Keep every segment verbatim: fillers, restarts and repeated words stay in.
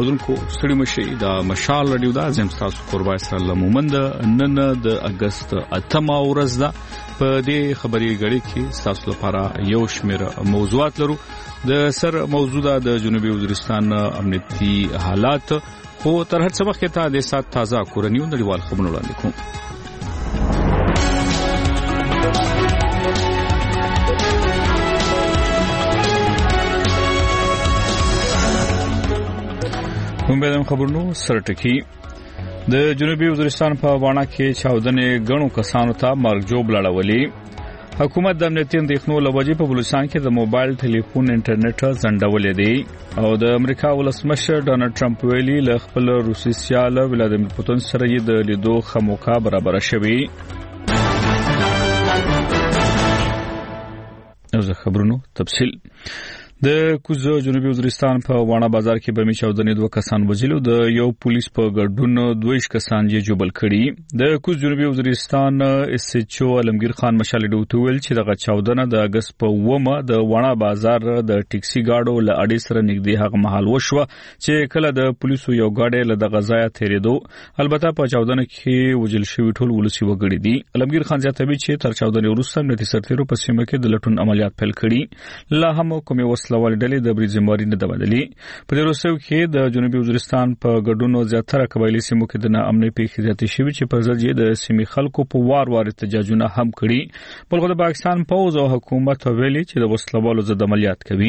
اوریدونکو ستړي مشي د مشال رادیو دا زم تاسو قربای سره مومند نن د اگست اتمه ورځ ده. په دې خبري غړي کې تاسو لپاره یو شمېر موضوعات لرو. د سر موضوع د جنوبي وزیرستان امنیتي حالات، خو تر هر څه وخت ته د سات تازه کورنیو نړیوال خبرونه وړاندې کوم. هم به خبرونو سرټکی د جنوبي وزیرستان په واڼه کې چاودنې غنو کسانو ته مرګ جوړ لړولې. حکومت د امنیتي اندېښنو لوجې په بلوچستان کې د موبایل ټلیفون انټرنیټ ځنډولې دی او د امریکا ولسمشر ډونالد ټرمپ ویلي له خپل روسي سیال ولادیمیر پوتین سره یې د لیدو خموکا برابر شوی. اوس خبرونو تفصیل. د کوزو جنوبي وزیرستان په واڼه بازار کې بمي چاودنې دوه کسان وژلو، د یو پولیس په ګډون دوه کسان یې جوبل کړي. د کوز جنوبي وزیرستان اس ایچ او علمگیر خان مشال ډوتویل چې دغه چاودنه د اگست په ومه د واڼه بازار د ټیکسي گاډو له اډې سره نږدې هغه مهال وشوه چې کله د پولیسو یو گاډي له دغه ځای تیریدو. البته په چاودنه کې وژل شوی ټول ولسی وګړي دي. علمگیر خان زیاتوي چې تر چاودنې وروسته امنیتي سرتیرو په سیمه کې د لټون عملیات پیل کړي. لا هم کومې لوال ډلې د بریزماري نه دبدلي. په دې وروسته کې د جنوبي وزیرستان په ګډونو زیاتره قبایلی سیمو کې د امنیت پیښې زیاتې شوې چې پر ضد د سیمې خلکو په وار وار احتجاجونه هم کړي. بلخو د پاکستان پوز او حکومت ویلي چې د وسلوالو ضد عملیات کوي.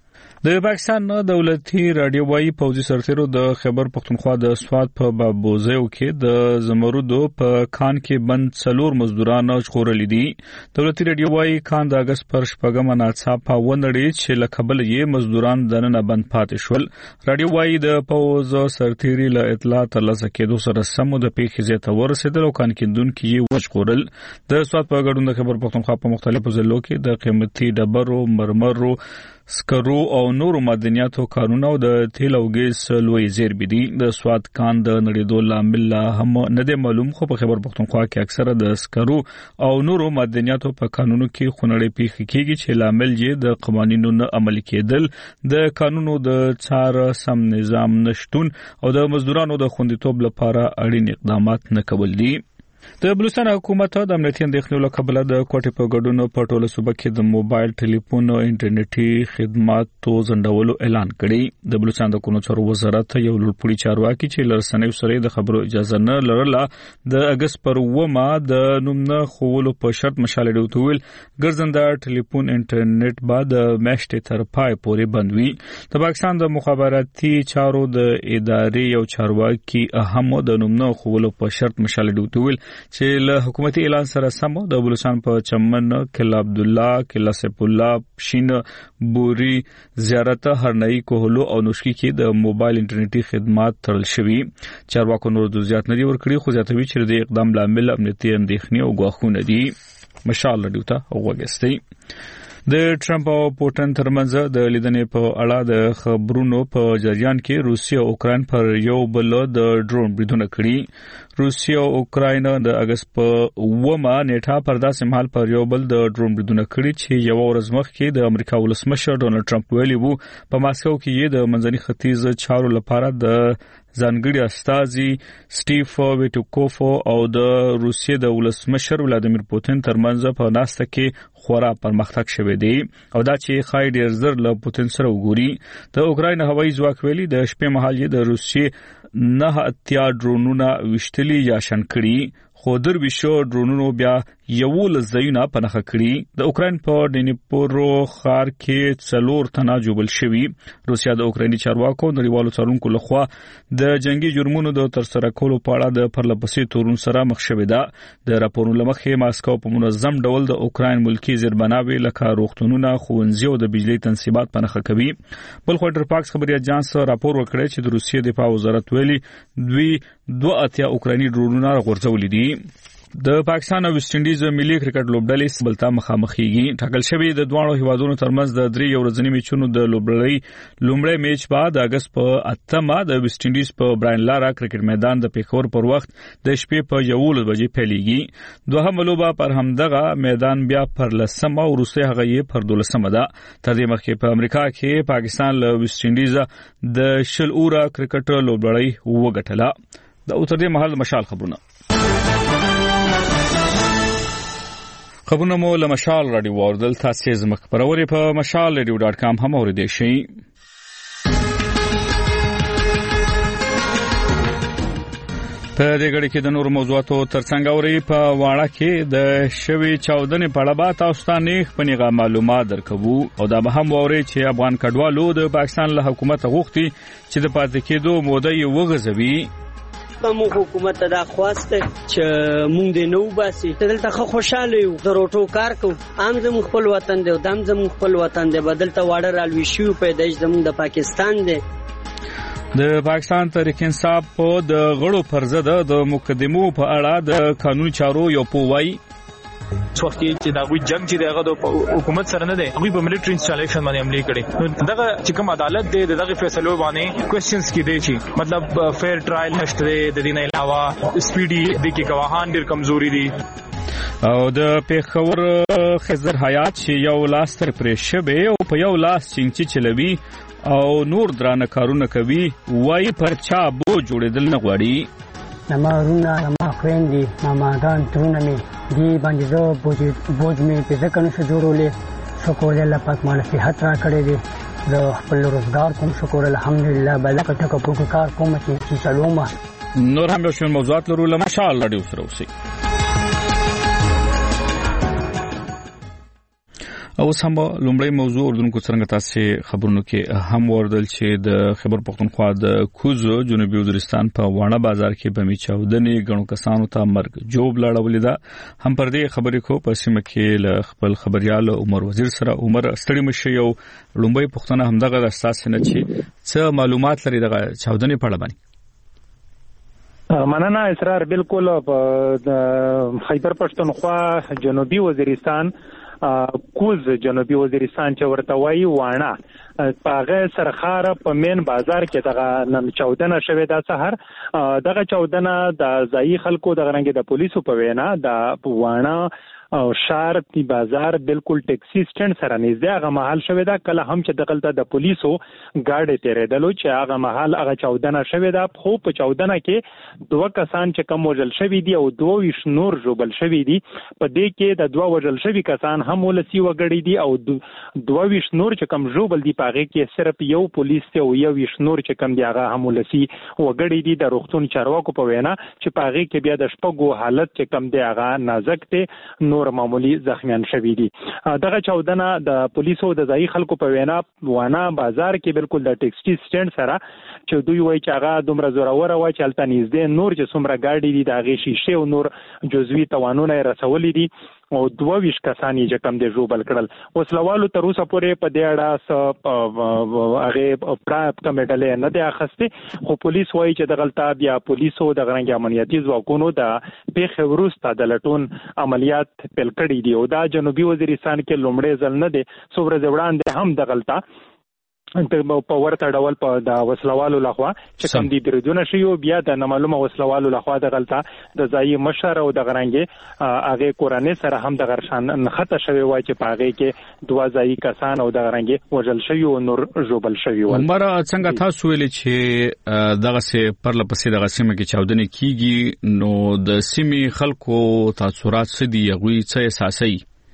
د پاکستان دولتي رادیوایي پوځي سرتیرو د خیبر پختونخوا د سواد په بابوزیو کې د زمرودو په کان کې بند څلور مزدوران ژغورل دي. دولتي رادیوایي کان د اگست پر شپږم ناڅاپه ونړي چې له کبل یې مزدوران دننه بند پاتې شول. رادیوایي د پوز سرتیري له اطلاع ترلاسه کېدو سره سم د پیښې زیاته ورسېدل او کان کېندونکو یې وژغورل. د سواد په ګډون د خیبر پختونخوا په مختلفو ضلعو کې د قیمتي ډبرو، مرمرو، سکرو او نورو معدنیاتو کارونه او د تیل او ګیس لوی زیربې دي. د سواد کان د نړیدو لامل هم نه دی معلوم، خو په خیبر پختونخوا کې اکثره د سکرو او نورو معدنیاتو په قانونو کې خونړې پیښې کیږي چې لامل یې د قوانینو نه عملي کېدل، د قانونو د څار سم نظام نشټون او د مزدورانو د خوندیتوب لپاره اړین اقدامات نه کول دي. د بلوچستان حکومت د امنیتي اندېښنو له کبله د کوټې په ګډون په ټوله صوبه کې د موبایل ټلیفون او انټرنیټي خدماتو ځنډولو اعلان کړی. د بلوچستان د قانون چارو وزارت یو لوړپوړي چارواکي چې لرسنۍ سره د خبرو اجازه نه لرله د اگست پر ومه د نوم نه خولو په شرط مشال ډوتویل ګرځنده ټلیفون انټرنیټ بعد میاشتې تر پای پورې بند وي. د پاکستان د مخابراتي چارو د ادارې یو چارواکي اهم د نوم نه خولو په شرط مشال ډوتویل چې له حکومتي اعلان سره سم د بلوچستان په چمن، کلا عبدالله، کلا سیف الله، شین بوري، زیارت هرنئی، کوهلو او نوشکی کې د موبایل انټرنیټي خدمات تړل شوي. چارواکو نور جزئیات نه دي ورکړي، خو زیاتوي چې د اقدام لامل امنیتي اندېښنې او ګواښونه دي. مشال رادیو ته وګورئ. د ټرمپ او پوتین ترمنځ د لیدنې په اړه د خبرونو په جریان کې روسیه او اوکراین پر یو بل د ډرون بریدونه کړي. روسیه او اوکراین د اگست په ومه نیټه پر داسې مهال پر یو بل د ډرون بریدونه کړي چې یو ورځ مخکې د امریکا ولسمشر ډونالد ټرمپ ویلي وو په ماسکو کې یې د منځني ختیځ چارو لپاره د ځانګړي استازي سټیف ویټوکوف او د روسیې د ولسمشر ولادیمیر پوتین ترمنځ په ناسته کې خورا پرمختګ شوی دی او دا چې خای ډیر زر له پوتین سره وګوري. د اوکراین هوایي ځواک ویلي د شپې مهال یې د روسیې نه اتیا ډرونونه وشتلي یا شن کړي، خو درویشو ډرونونو بیا یو لزیونه پنهخه کړي. د اوکراین په ډنیپرو ښار کې څلور تنه جوبل شوي. روسیا د اوکرایني چارواکو نړیوالو څارونکو لخوا د جنگي جرمونو د ترسره کولو په اړه د پرلپسې تورون سره مخ شوې ده. د راپورونو لمخې ماسکو په منظم ډول د اوکراین ملکی زیربناوي لکه روغتونونه، ښوونځي او د بجلی تنصیبات پنهخه کوي. بل خو ډرپاکس خبري اژانس راپور ورکړی چې د روسیې دفاع وزارت ویلي دوی دوه اتیا اوکرایني ډرونونه غورځولي دي. د پاکستان او ویسټ انډیز ملي کرکټ لوبډلې بلتا مخامخېږي. ټاکل شوی د دوه هیوادونو ترمنځ د درې ورځني میچونو د لوبډلې لومړی میچ بعد اگست په اتمه د ویسټ انډیز په براین لارا کرکټ میدان د پیښور پر وخت د شپې په یوولس بجې پیلېږي. دوهمه لوبه پر همدغه میدان بیا پر لسمه او وروسته هغه یې پر دولسمه ده. تر دې مخکې په امریکا کې پاکستان له ویسټ انډیز د شل اوره کرکټ لوبډلې وګټله. د اوتر دې محل مشال خبرونه خبرونه مو له مشال رادیو واردل تاسو زموږ خبرونه په مشال رادیو ډاټ کام هم اوریدئ شئ. په دې غړي کې د نور موضوعاتو ترڅنګ اوري په واړه کې د شوی چاودنې په اړه به تاسو ته نه خپنیغه معلومات درکوو او دا به هم اوري چې افغان کډوالو د پاکستان له حکومت غوښتي چې د پاتې کېدو موده یې وغځوي. مو حکومت دا خواسته چې مونږ دې نو باسي دلته خو خوشاله یو دروټو کار کو عام زمو خپل وطن دی او دام زمو خپل وطن دی بدلته واړه رالوي شو پیدایش زمو د پاکستان دی. د پاکستان تحریک انصاف په د غړو پرزده د مقدمو په اړه د قانوني چارو یو پووای وخت چې دا وی جنگ چې دغه د حکومت سره نه دی هغه په ملټری انسټالیشن باندې عملي کړي نو دغه چې کوم عدالت دی دغه فیصلو باندې کوېسچنز کې دی چې مطلب فیر ټرایل نشته د دې نه علاوه سپیډي د کې گواهان ډېر کمزوري دي او د پیښور خضر حیات چې یو لاس تر پرې شبه او په یو لاس چنچي چلوي او نور درانه کارونه کوي وای پر چا بو جوړېدل نه غواړي. نما رونا نما خويندې ماماګان ترونه می دی باندې زه بوج بوج می په ځکه نشو جوړولې شکر الله پاک مال صحت را کړې دي زه خپل روزګار کوم شکر الحمدلله بلکه ټکو پکو کار کوم چې چلوم. نور هم یو شمېر موضوعات لرو له مشال رادیو سره اوسئ. او سم لومړی موضوع اردوونکو څنګه تاسو خبرونو کې هم وردل چې د خیبر پختونخوا د کوز جنوبي وزیرستان په واڼه بازار کې بمي چاودنې غنو کسانو ته مرګ جوب لاړولې ده. هم پر دې خبرې کو په سیمه کې ل خپل خبريال عمر وزیر سره عمر ستړي مشه یو لومړی پختنه همدغه د اساس نه چې څه معلومات لري دغه چاودنې په اړه باندې. مننه اسرار بالکل په خیبر پختونخوا جنوبي وزیرستان کوز جنوبي وزیرستان چې ورته وایي واڼه پاغه سرخاره په مین بازار کې دغه نن چاودنه شوه د سحر دغه چاودنه د ځای خلکو د غرنګ د پولیسو په وینا د واڼه او شهر دی بازار بالکل ټیکسي سټند سره نږدې هغه محل شوه دا کله هم چې دغلته د پولیسو گاډي تیرېدلو چې هغه محل هغه چاودنه شوه دا خو په چاودنه کې دوه کسان چې کوم وجل شوی دي او دوه ویش نور جوبل شوی دي په دې کې د دوه وجل شوی کسان هم ولسی وګړي دي او دوه ویش نور چې کوم جوبل دي پاغه کې صرف یو پولیس ته او یو ویش نور چې کوم دی هغه هم ولسی وګړي دي د روغتون چارواکو په وینا چې پاغه کې بیا د شپږو حالت چې کوم دی هغه نازک دي نور معمولی زخمیان شوی دي. دغه چاودنه د پولیسو د ځای خلکو په وینا وانا بازار کې بالکل د ټیکسي سټند سره چې دوی وایي چې هغه دومره زوره و چې الته نږدې نور چې څومره گاډي دي د هغه شیشه او نور جزوی توانونه رسولي دي او دوه ویش کسانی چې کم دي جوبل کړل. وسلوالو تر اوسه پورې په دې اړه هغه پراپ کمیټلې نه دی اخسته خو پولیس وایي چې دغلطه بیا پولیسو د غرنګ امنیتي ځواکونو د پیښې وروسته د لټون عملیات پیل کړي دي او دا جنوبي وزیرستان کې لومړی ځل نه دی څومره وړاندې هم دغلطه په ورته ډول په د وسلوالو لخوا چې کوم دي بریدونه شي او بیا د نامعلومه وسلوالو لخوا د غلطه د ځای مشر او د غرنګي هغه قرانه سره هم د غرشان نخته شوی وای چې پاغه کې دوه ځای کسان او د غرنګي وجل شوی او نور جوبل شوی و. عمر څنګه تاسو ویل چې دغه سه پر لپسې دغه سیمه کې چاودنې کیږي نو د سیمې خلکو تاثرات څه دي غوي څه احساسي؟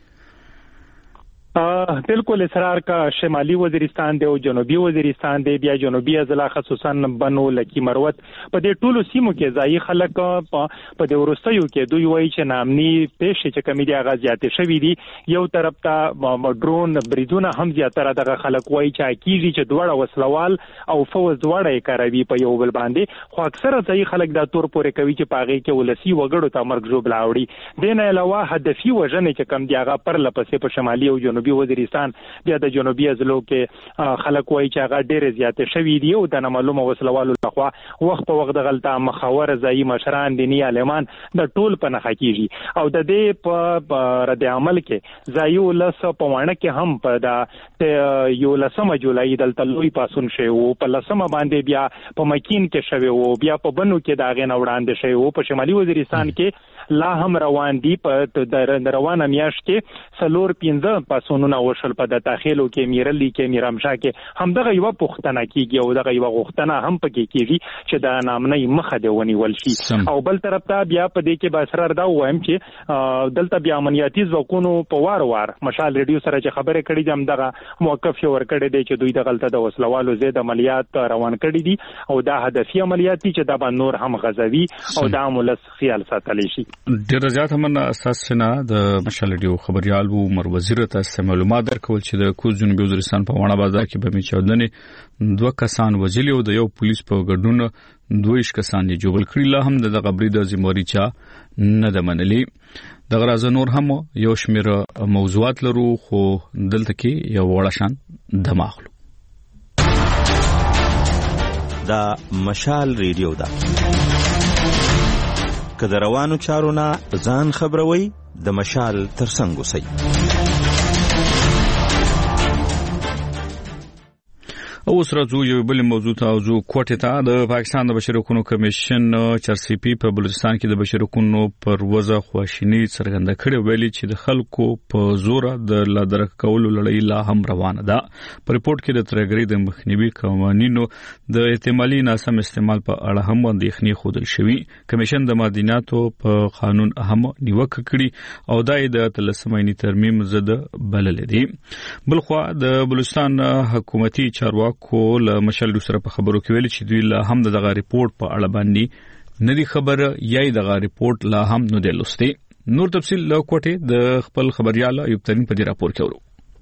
بالکل اصرار کا شمالي وزیرستان دی او جنوبي وزیرستان دی بیا جنوبي اضلاع خصوصا بنو لکی مروت په دې ټولو سیمو کې ځای خلک په دې ورستیو کې دوی وایي چې نامني پېښې چې کمی دي هغه زیاتې شوې دي. یو طرف ته ډرون بریدونه هم زیاتره دغه خلک وایي چې کیږي چې دوړه وسلوال او فوز دوړه یې کاروي په یو بل باندې خو اکثره ځای خلک دا تور پورې کوي چې پاغه کې ولسی وګړو ته مرګ جوړ لاوړي. دین علاوه هدفي وژنې چې کم دي هغه پر لپسې په شمالي او جنوبي جنوبي وزیرستان بیا د جنوبي ازلو کې خلک وایي چې هغه ډېر زیات شوي دي او د نامعلومه وسلوالو لخوا وخت په وخت دغلته مخاور ځایي مشران دیني عالمان د ټول په نخښه کیږي او د دې په رد عمل کې ځایي ولس په وانه کې هم په د یو لسمه جولای دلته لوی پاسون شوی او په لسمه باندې بیا په مکین کې شوی او بیا په بنو کې دا غې نه وړاندې شوی او په شمالي وزیرستان کې لا هم روان دي په د روانه میاشت کې څلور پنځه پاسونونه وشل په د داخلو کې میرلی کې میرامشا کې هم دغه یو پښتنه کیږي او دغه یو غوښتنه هم پکې کیږي چې د نامنۍ مخه دی ونیول شي او بل طرف ته بیا په دې کې به اسرار دا وایم چې دلته بیا امنیتي ځواکونو په وار وار مشال ریډیو سره چې خبرې کړې دي هم دغه موقف یې ورکړی دی چې دوی دغلته د وسلوالو زید عملیات روان کړي دي او دا هدفي عملیات چې دا به نور هم غزوي او دا مولس خیال ساتلی شي. ډیر زیات هم اساس نه د مشال ریډیو خبريال وو مر وزیر ته معلومات درکول چې د کوز جنوبي وزیرستان په وانه بازار کې به می چودنې دوه کسان وجلی او د یو پولیس په ګډون دویش کسان دي جوړ کړی لا هم د غبري د ذمہواری چا نه د منلي د غراز نور هم یو شمیر موضوعات لرو خو دلته کې یو وړه شان دماغلو دا مشال ریډیو دا که د روانو چارو نه ځان خبروي د مشال ترڅنګ اوسئ. او سره زو یو بل موضوع ته او زو کوټه ته د پاکستان د بشري حقوقو کمیشن چرسی پی په بلوچستان کې د بشري حقوقو پر وضع خواشینی څرګنده کړې ویلي چې د خلکو په زور د لادرک کولو لړۍ لا هم روانه ده. په ریپورت کې د ترګری د مخنیوي قوانینو د احتمالي ناسم استعمال په اړه هم اندېښنې خوده شوی. کمیشن د مدیناتو په قانون اهم نیوکه کړي او دای د تلسمینی ترمیم زده بلل دي. بلخوا د بلوچستان حکومتي چارواکو کول مشال سره په خبرو کې ویل چې دوی لا هم دغه ریپورت په اړه باندې ندي خبره یا دغه ریپورت لا هم نه دی لوستي. نور تفصیل له کوټه د خپل خبريال ایوب ترین په دې راپور کې ورو.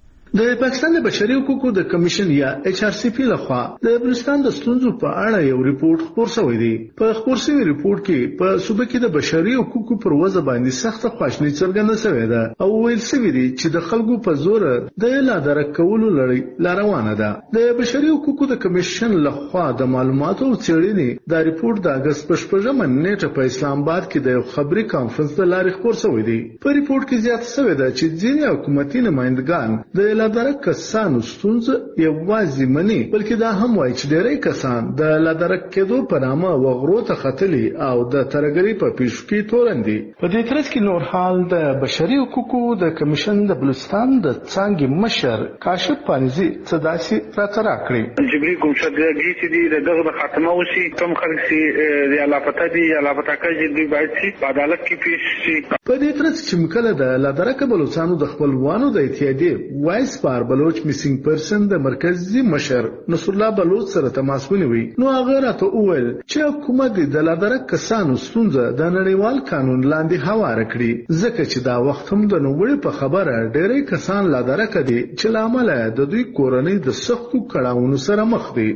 د پاکستان د بشري حقوقو د کمیشن یا ایچ آر سی پی لخوا د بلوچستان د ستونزو په اړه یو ریپورت خپور شوی دی. په خپور شوی ریپورت کې په صوبه کې د بشري حقوقو پر وضع باندې سخت خواشینی څرګنده شوې ده او ویل شوی دی چې د خلکو په زور د لادرک کولو لړۍ لا روانه ده. د بشري حقوقو د کمیشن لخوا د معلوماتو او څېړنې د ریپورت د اگست په شپږمه نیټه په اسلام آباد کې د یو خبري کانفرنس د لارې خپور شوی دی. په ریپورت کې زیاته شوې ده چې ځینې حکومتي نمائندګان د لادرک کسانو ستونزه یوازې مني بلکې دا هم وایي چې ډېری کسان د لادرک کېدو په نامه وغرو ته ختلي او د ترګري په پیښو کې تورندي. په دې ترڅ کې نور حال د بشري حقوقو د کمیشن د بلوچستان د څانګې مشر کاشف پانیزي څه داسې راته راکړي. جبري کوم شګي چې دی دغه خاتمه وشي کوم خلک چې د علاقه دي علاقه کې دوی باید چې عدالت کې پیښ شي. په دې ترڅ کې مکله د لادرک بلوچستانو د خپلوانو د اتحادیې وایس پار بلوچ میسینګ پرسن د مرکزی مشر نصر الله بلوچ سره تماس ونیوي. نو هغه راته وویل چې حکومت د لادرک کسانو ستونزه د نړیوال قانون لاندې هواره کړي ځکه چې دا وخت هم د نوړې په خبره ډېری کسان لادرک دي چې لامل د دوی کورنۍ د سختو کړاوونو سره مخ دي.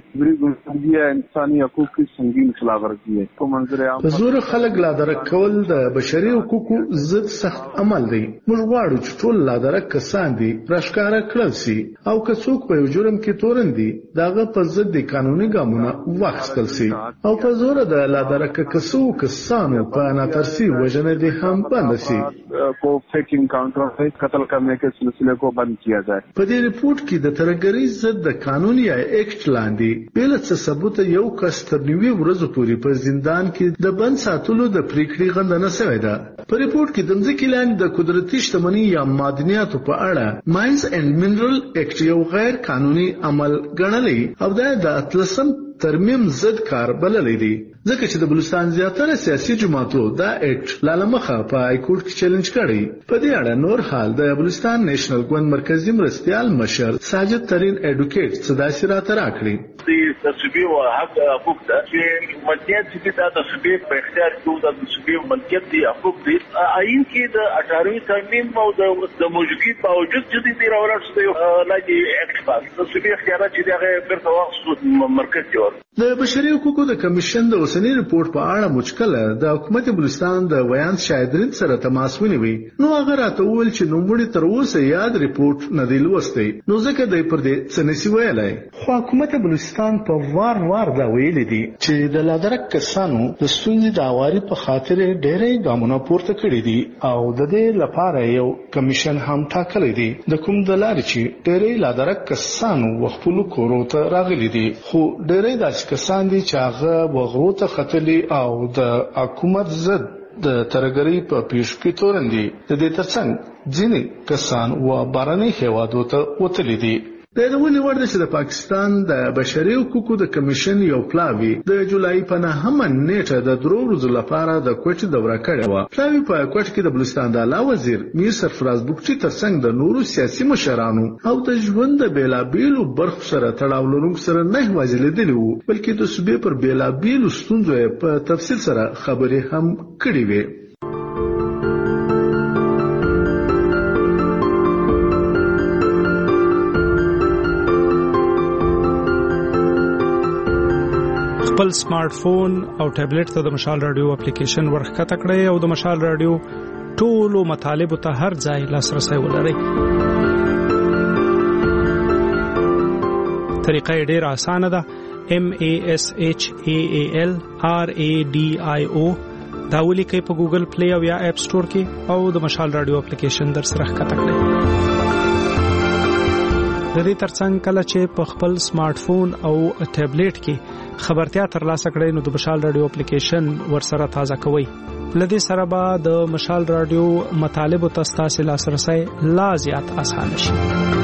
انساني حقوق کی سنگین خلاف ورزی ہے تو منظر عام په زور خلک لادرک کول د بشري حقوقو ضد سخت عمل دی. موږ غواړو چې ټول لادرک کسان دي راښکاره کړل شي او که څوک په یو جرم کې تورن دي داغه په ضد د قانوني ګامونه واخیستل شي او په زور د لادرک کسو کسانو په ناترسي وژنه دي هم بند شي. کو فیک انکاؤنٹر قتل کرنے کے سلسلے کو بند کیا جائے. په دې ریپورت کې د ترګری ضد د قانون یا ایکټ لاندې بل څه ثبوت یو کس تر نیوي ورځو پورې په زندان کې د بند ساتلو د پریکړې غندنه شوې ده. په ریپورت کې د ځمکې لاندې د قدرتي شتمنۍ یا معدنیاتو په اړه ماینز اینڈ منرل ایکټ یو غیر قانوني عمل ګڼلی او دا د اتلسم ترمیم ضد کار بللی دی ځکه چې د بلوچستان زیاتره سیاسي جماعتو دا ایکټ لالمخه په های کورټ کې چیلنج کړی. په دې اړه نور حال د بلوچستان نېشنل ګوند مرکزی مرستیال مشر ساجد ترین ایډوکیټ صداسي راته راکړي. د تصویب او حق حقوق ده چې ملکیت چې د تصویب په اختیار کې د تصویب ملکیت دی حقوق دي. آئین کې د اټاروي ترمیم او د موجودګۍ باوجود چې د راوړل شوی لاندې ایکټ پاس تصویب اختیارات چې دغه بیرته واخیستو مرکز دی. د بشري حقوقو د کمیشن د اوسنی ریپورت په اړه مشکله د حکومت بلوچستان د ویان شاهدرین سره تماس ونیوي. نو هغه راته وویل چې نوموړي تر اوسه یاد ریپورت نه دی لوستی، نو ځکه دی پر دې څه نشي ویلی. خو حکومت بلوچستان په وار وار دا ویلي دي چې د لادرک کسانو د ستونزې د اواري په خاطر ډېرې ګامونه پورته کړي دي او د دې لپاره یو کمیشن هم ټاکلی دی د کوم د لارې چې ډېرې لادرک کسانو وخپلو کورو ته راغلي دي. خو ډېرې داسې کسان دي چې هغه وغرو ته ختلي او د حکومت ضد د ترګرۍ په پیش کې تورن دي. د دې ترڅنګ ځینې کسان و بارني هیوادو ته وتلي دي. د یادونې وړ ده چې د پاکستان د بشري حقوقو د کمیشن یو پلاوی د جولای په نهمه نیټه د درو ورځو لپاره د کوټې دوره کړې وه. پلاوی په کوټ کې د بلوچستان د اعلی وزیر میر سرفراز بوکچي ترڅنګ د نورو سیاسي مشرانو او د ژوند د بیلابیلو برخو سره تړاو لرونکو سره نه یوازې لیدلي وو، بلکې د صوبې پر بیلابیلو ستونزو یې په تفصیل سره خبرې هم کړې وې. خپل سمارټ فون او ټابلیټ ته د مشال رادیو اپلیکیشن ورخکته کړئ او د مشال رادیو ټولو مطالبو ته هر ځای لاسرسي ولرئ. طریقه یې ډېره اسانه ده. M A S H A A L R A D I O دا ولیکئ په ګوګل پلی او یا اپ سٹور کې او د مشال رادیو اپلیکیشن در سره ښکته کړئ. د دې ترڅنګ کله چې په خپل سمارټ فون او ټابلیټ کې خبرتیا ترلاسه کړئ نو د مشال رادیو اپلیکیشن ورسره تازه کوئ. لدې سره به د مشال رادیو مطالبو ته ستاسو لاسرسي لا زیات اسانه شي.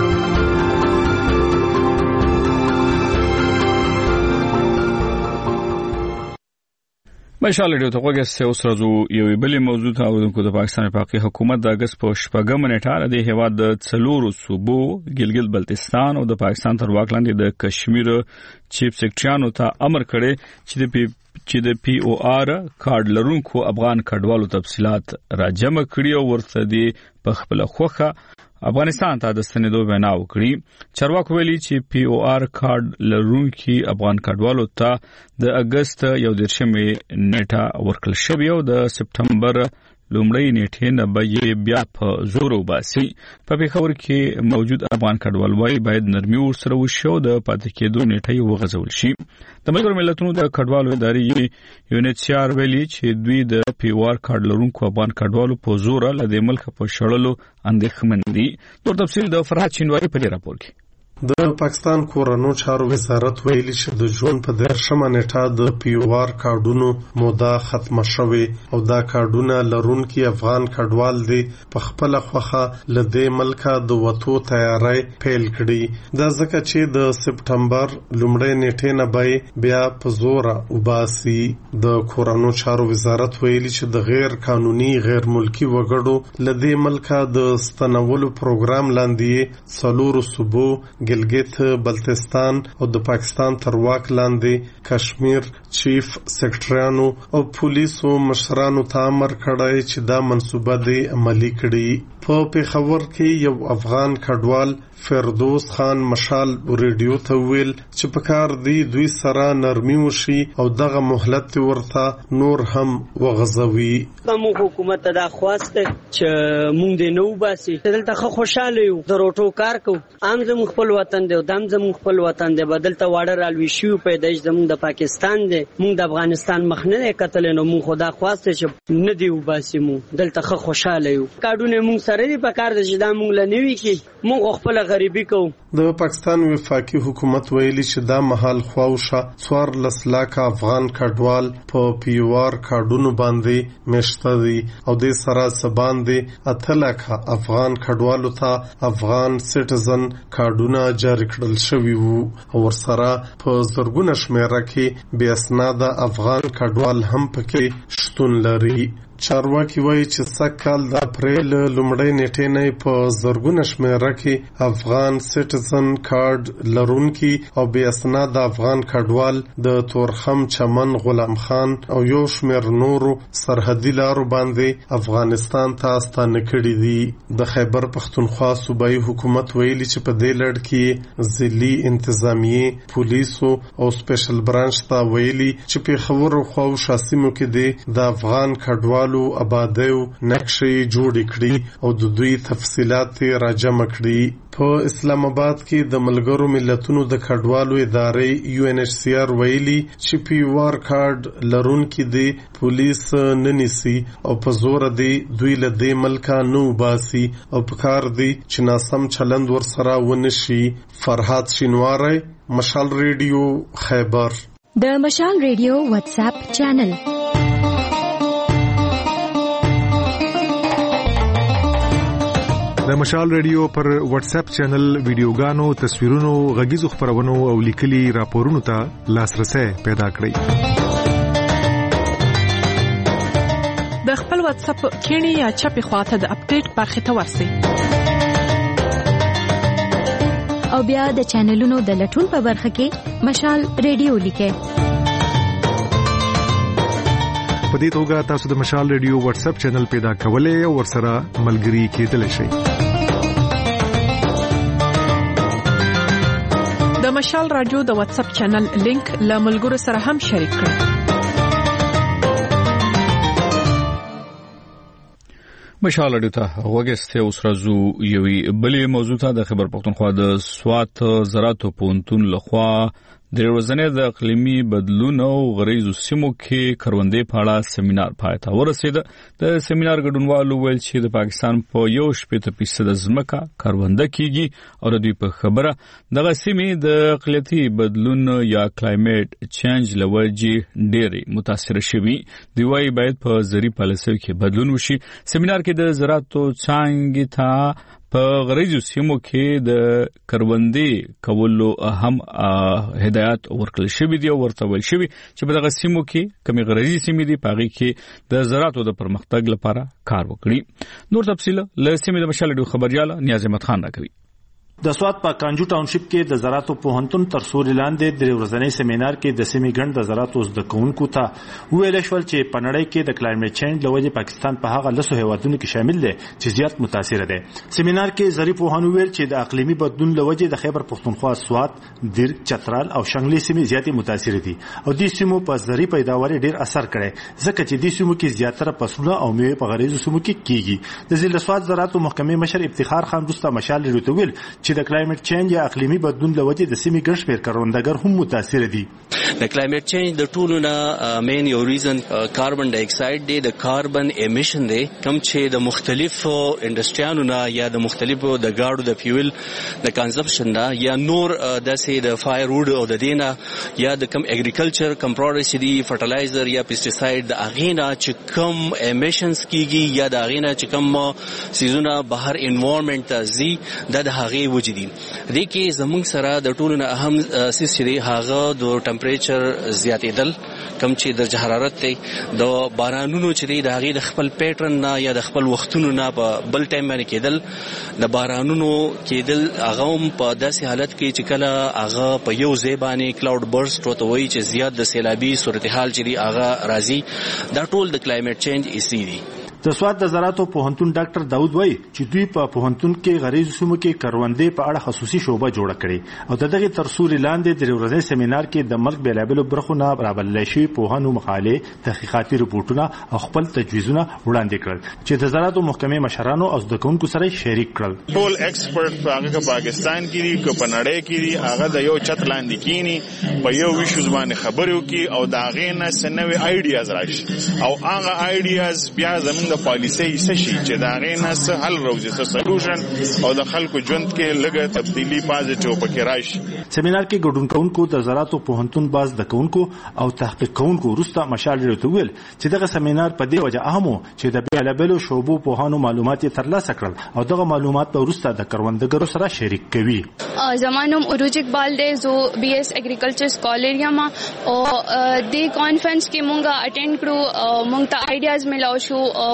مشال رادیو ته وګورئ. اوس راځو یو بلې موضوع ته او د پاکستان پاکي حکومت د اگست په شپږم نیټه د هیواد د څلورو صوبو ګلګت بلتستان او د پاکستان تر واک لاندې د کشمیر چیف سیکریټریانو ته امر کړی چې د پی چې د پی او آر کارډ لرونکو افغان کډوالو تفصيلات راجمع کړي او ورته دی په خپل خوخه افغانستان ته د ستنېدو وینا وکړي. چارواکو ویلي چې پی او آر کارډ لرونکي افغان کډوالو ته د اگست یو دیرشمې نیټه ورکړل شوې او د سپټمبر لومړۍ نیټې نه به بیا په زور وباسي. په پیښور کې موجود افغان کډوال وايي باید نرمي ورسره وشي او د پاتې کېدو نیټه وغځول شي. د ملګرو ملتونو د کډوالو ادارې یونیسیار ویلي چې دوی د پی او آر کارډ لرونکو افغان کډوالو په زور له دې ملک په شړلو اندېښمن دي. نور تفصیل د فرحت چینواری په دې راپور کې. د پاکستان کورونو چارو وزارت ویلي چې د جون په دیرشمه نیټه د پی او آر کارډونو موده ختمه شوې او دا کارډونه لرونکي افغان کډوال دي په خپل خوخه له دې ملکه د وټو تیاری پیل کړي. دا ځکه چې د سپټمبر لومړۍ نیټې نه به بیا په زور وباسي. د کورونو چارو وزارت ویلي چې د غیر قانوني غیر ملکی وګړو له دې ملکه د ستنولو پروګرام لاندې څلورو صوبو ګلګت بلتستان او د پاکستان تر واک لاندې کشمیر چیف سیکریټریانو او پولیسو مشرانو ته امر کړی چې دا منصوبه دې عملي کړي. په پیښور کې یو افغان کډوال فردوس خان مشال ریډیو ته ویل چې په کار دی دوی سره نرمي وشي او دغه مهلت ورته نور هم وغځوي. کوم حکومت دا خواسته چې مونږ دې نو باسي دلته خوشاله یو دروټو کار کو عام زموږ خپل وطن دی او دام زموږ خپل وطن دی بدلته واړه رالوي شو پیدایش زموږ د پاکستان دی مونږ د افغانستان مخ نه کتل نو مونږ خدا خواسته چې نه دی وباسي مونږ دلته خوشاله یو کارونه مونږ سره دی په کار د چې دا مونږ لنوي کې مونږ خپل غریبي کو. د پاکستان وفاقي حکومت ویلي چې دا محل خواوشه څوار لس لاکه افغان کډوال په پی او آر کارډونو باندې مشته دي او د سره سباندې اته لاکه افغان کډوالو ته افغان سټیزن کارډونه جاری کړل شوی وو او ورسره په زرګونه شمیره کې بې اسناده افغان کډوال هم پکې شتون لري. چارواکي وایي چې سږ کال د اپریل لومړۍ نیټې نه په زرګونه شمیره کې افغان سټیزن سټیزن کارت لرونکي او بې اسناد افغان کډوال د تورخم چمن غلام خان او یو شمېر نورو سرحدي لارو باندې افغانستان ته ستانه کړي دي. د خیبر پښتونخوا صوبایي حکومت ویلي چې په دې لړ کې ضلعي انتظامیه پولیسو او سپیشل برانچ ته ویلي چې پیښور او خواوشا سیمو کې د افغان کډوالو آبادیو نقشې جوړې کړي او د دوی تفصیلات راجمع کړي. په اسلام آباد کې د ملګرو ملتونو د کډوالو ادارې یو ان ایچ سی آر ویلي چې پی یو آر کارت لرونکي د پولیس نه نیسي او په زور دی دوی له دې ملکه نه وباسي او په کار دی چې ناسم چلند ورسره ونشي. فرحات شینواری، مشال ریډیو، خیبر. د مشال ریډیو واتس اپ چینل. د مشال ریډیو پر واتس اپ چینل ویډیوګانو، تصویرونو، غږیزو خبرونو او لیکلي راپورونو ته لاسرسي پیدا کړئ. د خپل واتس اپ کینی یا چپی خواته د اپډیټ برخه ته ورسئ او بیا د چینلونو د لټون په برخه کې مشال ریډیو لیکئ. په دې توګه تاسو د مشال ریډیو واتس اپ چینل پیدا کولای او ورسره ملګري کېدلی شئ. د مشال رادیو د واتس اپ چینل لینک له ملګرو سره هم شریک کړئ. مشال رادیو ته وګورئ. اوس راځو یوې بلې موضوع ته. د خیبر پښتونخوا د سوات زراعتو پوهنتون لخوا د ورځنې د اقلیمي بدلون او غریزو سیمو کې کروندې په اړه سیمینار پای ته ورسید. د سیمینار ګډونوالو ویل چې د پاکستان په یو شپږ فیصد ځمکه کرونده کیږي او د دوی په خبره دغه سیمې د اقلیتي بدلون یا کلایمټ چینج لوجې ډېری متاثر شوي. دی وايي باید په زرعي پالیسیو کې بدلون وشي. سیمینار کې د زراعتو څانګې ته په غریزو سیمو کې د کروندې کولو هم هدایت ورکړل شوی دی او ورته ویل شوی چې په دغه سیمو کې کمی غریزي سیمې دي پاغي کې د زراعتو د پرمختګ لپاره کار وکړي. نور تفصیل له سیمې د مشال ډیو خبرياله نیاز احمد خان راکوي. د سوات په کانجو ټاونشپ کې د زراعتو پوهنتون تر سوري لاندې د ورځنی سیمینار کې د سیمې ګڼ د زراعتو زده کوونکو ته ویل شول چې په نړۍ کې د کلایمټ چینج له وجې پاکستان په هغه لسو هیوادونو کې شامل دی چې زیات متاثر دی. سیمینار کې زری پوهانو ویل چې د اقلیمي بدلون له وجې د خیبر پښتونخوا، سوات، دیر، چترال او شنګلي سیمې زیاتې متاثر دي او دې سیمو په زری پیداواري ډیر اثر کړي ځکه چې دې سیمو کې زیاتره فصلونه او میوې په غریزو سیمو کې کیږي. د ضلع سوات زراعتو محکمې مشر افتخار خان رستا مشال لري ویل چې د کلایمټ چینج یا اقلیمي بدلون لوجې د سیمې ګڼ شمېر کروندګر هم متاثر دي. د کلایمټ چینج د ټولو نه مین یو ریزن کاربن ډای اکساید دی، د کاربن امیشن دی، کوم چې د مختلفو انډسټریانو نه یا د مختلفو د ګاډو د فیول د کنزمپشن نه یا نور داسې د فایر وډ او د دینه یا د کم اګریکلچر کم پروډکټس دي، فرټیلایزر یا پیسټیساید د اغینا چې کم امیشنز کیږي یا د اغینا چې کم سیزونه بهر انوایرنمنت ته ځي د هغې وجدي. دې کې زموږ سره د ټولو نه اهم سیس چې دی هغه د ټمپریچر زیاتېدل، کم چې درجه حرارت دی، د بارانونو چې دی د هغې د خپل پیټرن نه یا د خپل وختونو نه په بل ټایم باندې کېدل، د بارانونو کېدل هغه هم په داسې حالت کې چې کله هغه په یو ځای باندې کلاود برسټ ورته وایي چې زیات د سیلابي صورتحال چې دی هغه راځي، دا ټول د کلایمټ چینج ایسي دي. د سوات د زراعتو پوهنتون ډاکټر داود وایي چې دوی په پوهنتون کې غریزو سیمو کې کروندې په اړه خصوصي شعبه جوړه کړې او د دغه تر سوري لاندې د ورځني سیمینار کې د ملک بیلابلو برخو نه رابلل شوي پوهانو مقالې، تحقیقاتي رپورټونه او خپل تجویزونه وړاندې کړل چې د زراعتو محکمې مشرانو او زده کوونکو سره شریک کړل. ټول ایکسپرټ په هغه پاکستان کې دي که په نړۍ کې دي، هغه د یو چت لاندې کینی په یو ویشو ځوانه خبرو کې او دا غینه سنوي آیډیاز راشي او هغه آیډیاز بیا زموږ د پالیسي شي چې دا غینه سه حل راوځي، څه سولوشن او د خلکو ژوند کې لږه تبدیلی پازیټیو پکې راشي. سیمینار کې ګډون کوونکو د زراعتو پوهنتون باز د کوونکو او تحقیق کوونکو وروسته مشال لري ویل چې دغه سیمینار په دې وجه اهم چې د بیلابلو شعبو پوهانو معلومات ترلاسه کړل او دغه معلومات په وروسته د کروندګرو سره شریک کوي. زمانوم عروج اقبال دی زو بی ایس اګریکلچر سکالر یم او د کانفرنس کې مونږه اټینډ کړو، مونږ ته آیډیاز ملاو شو او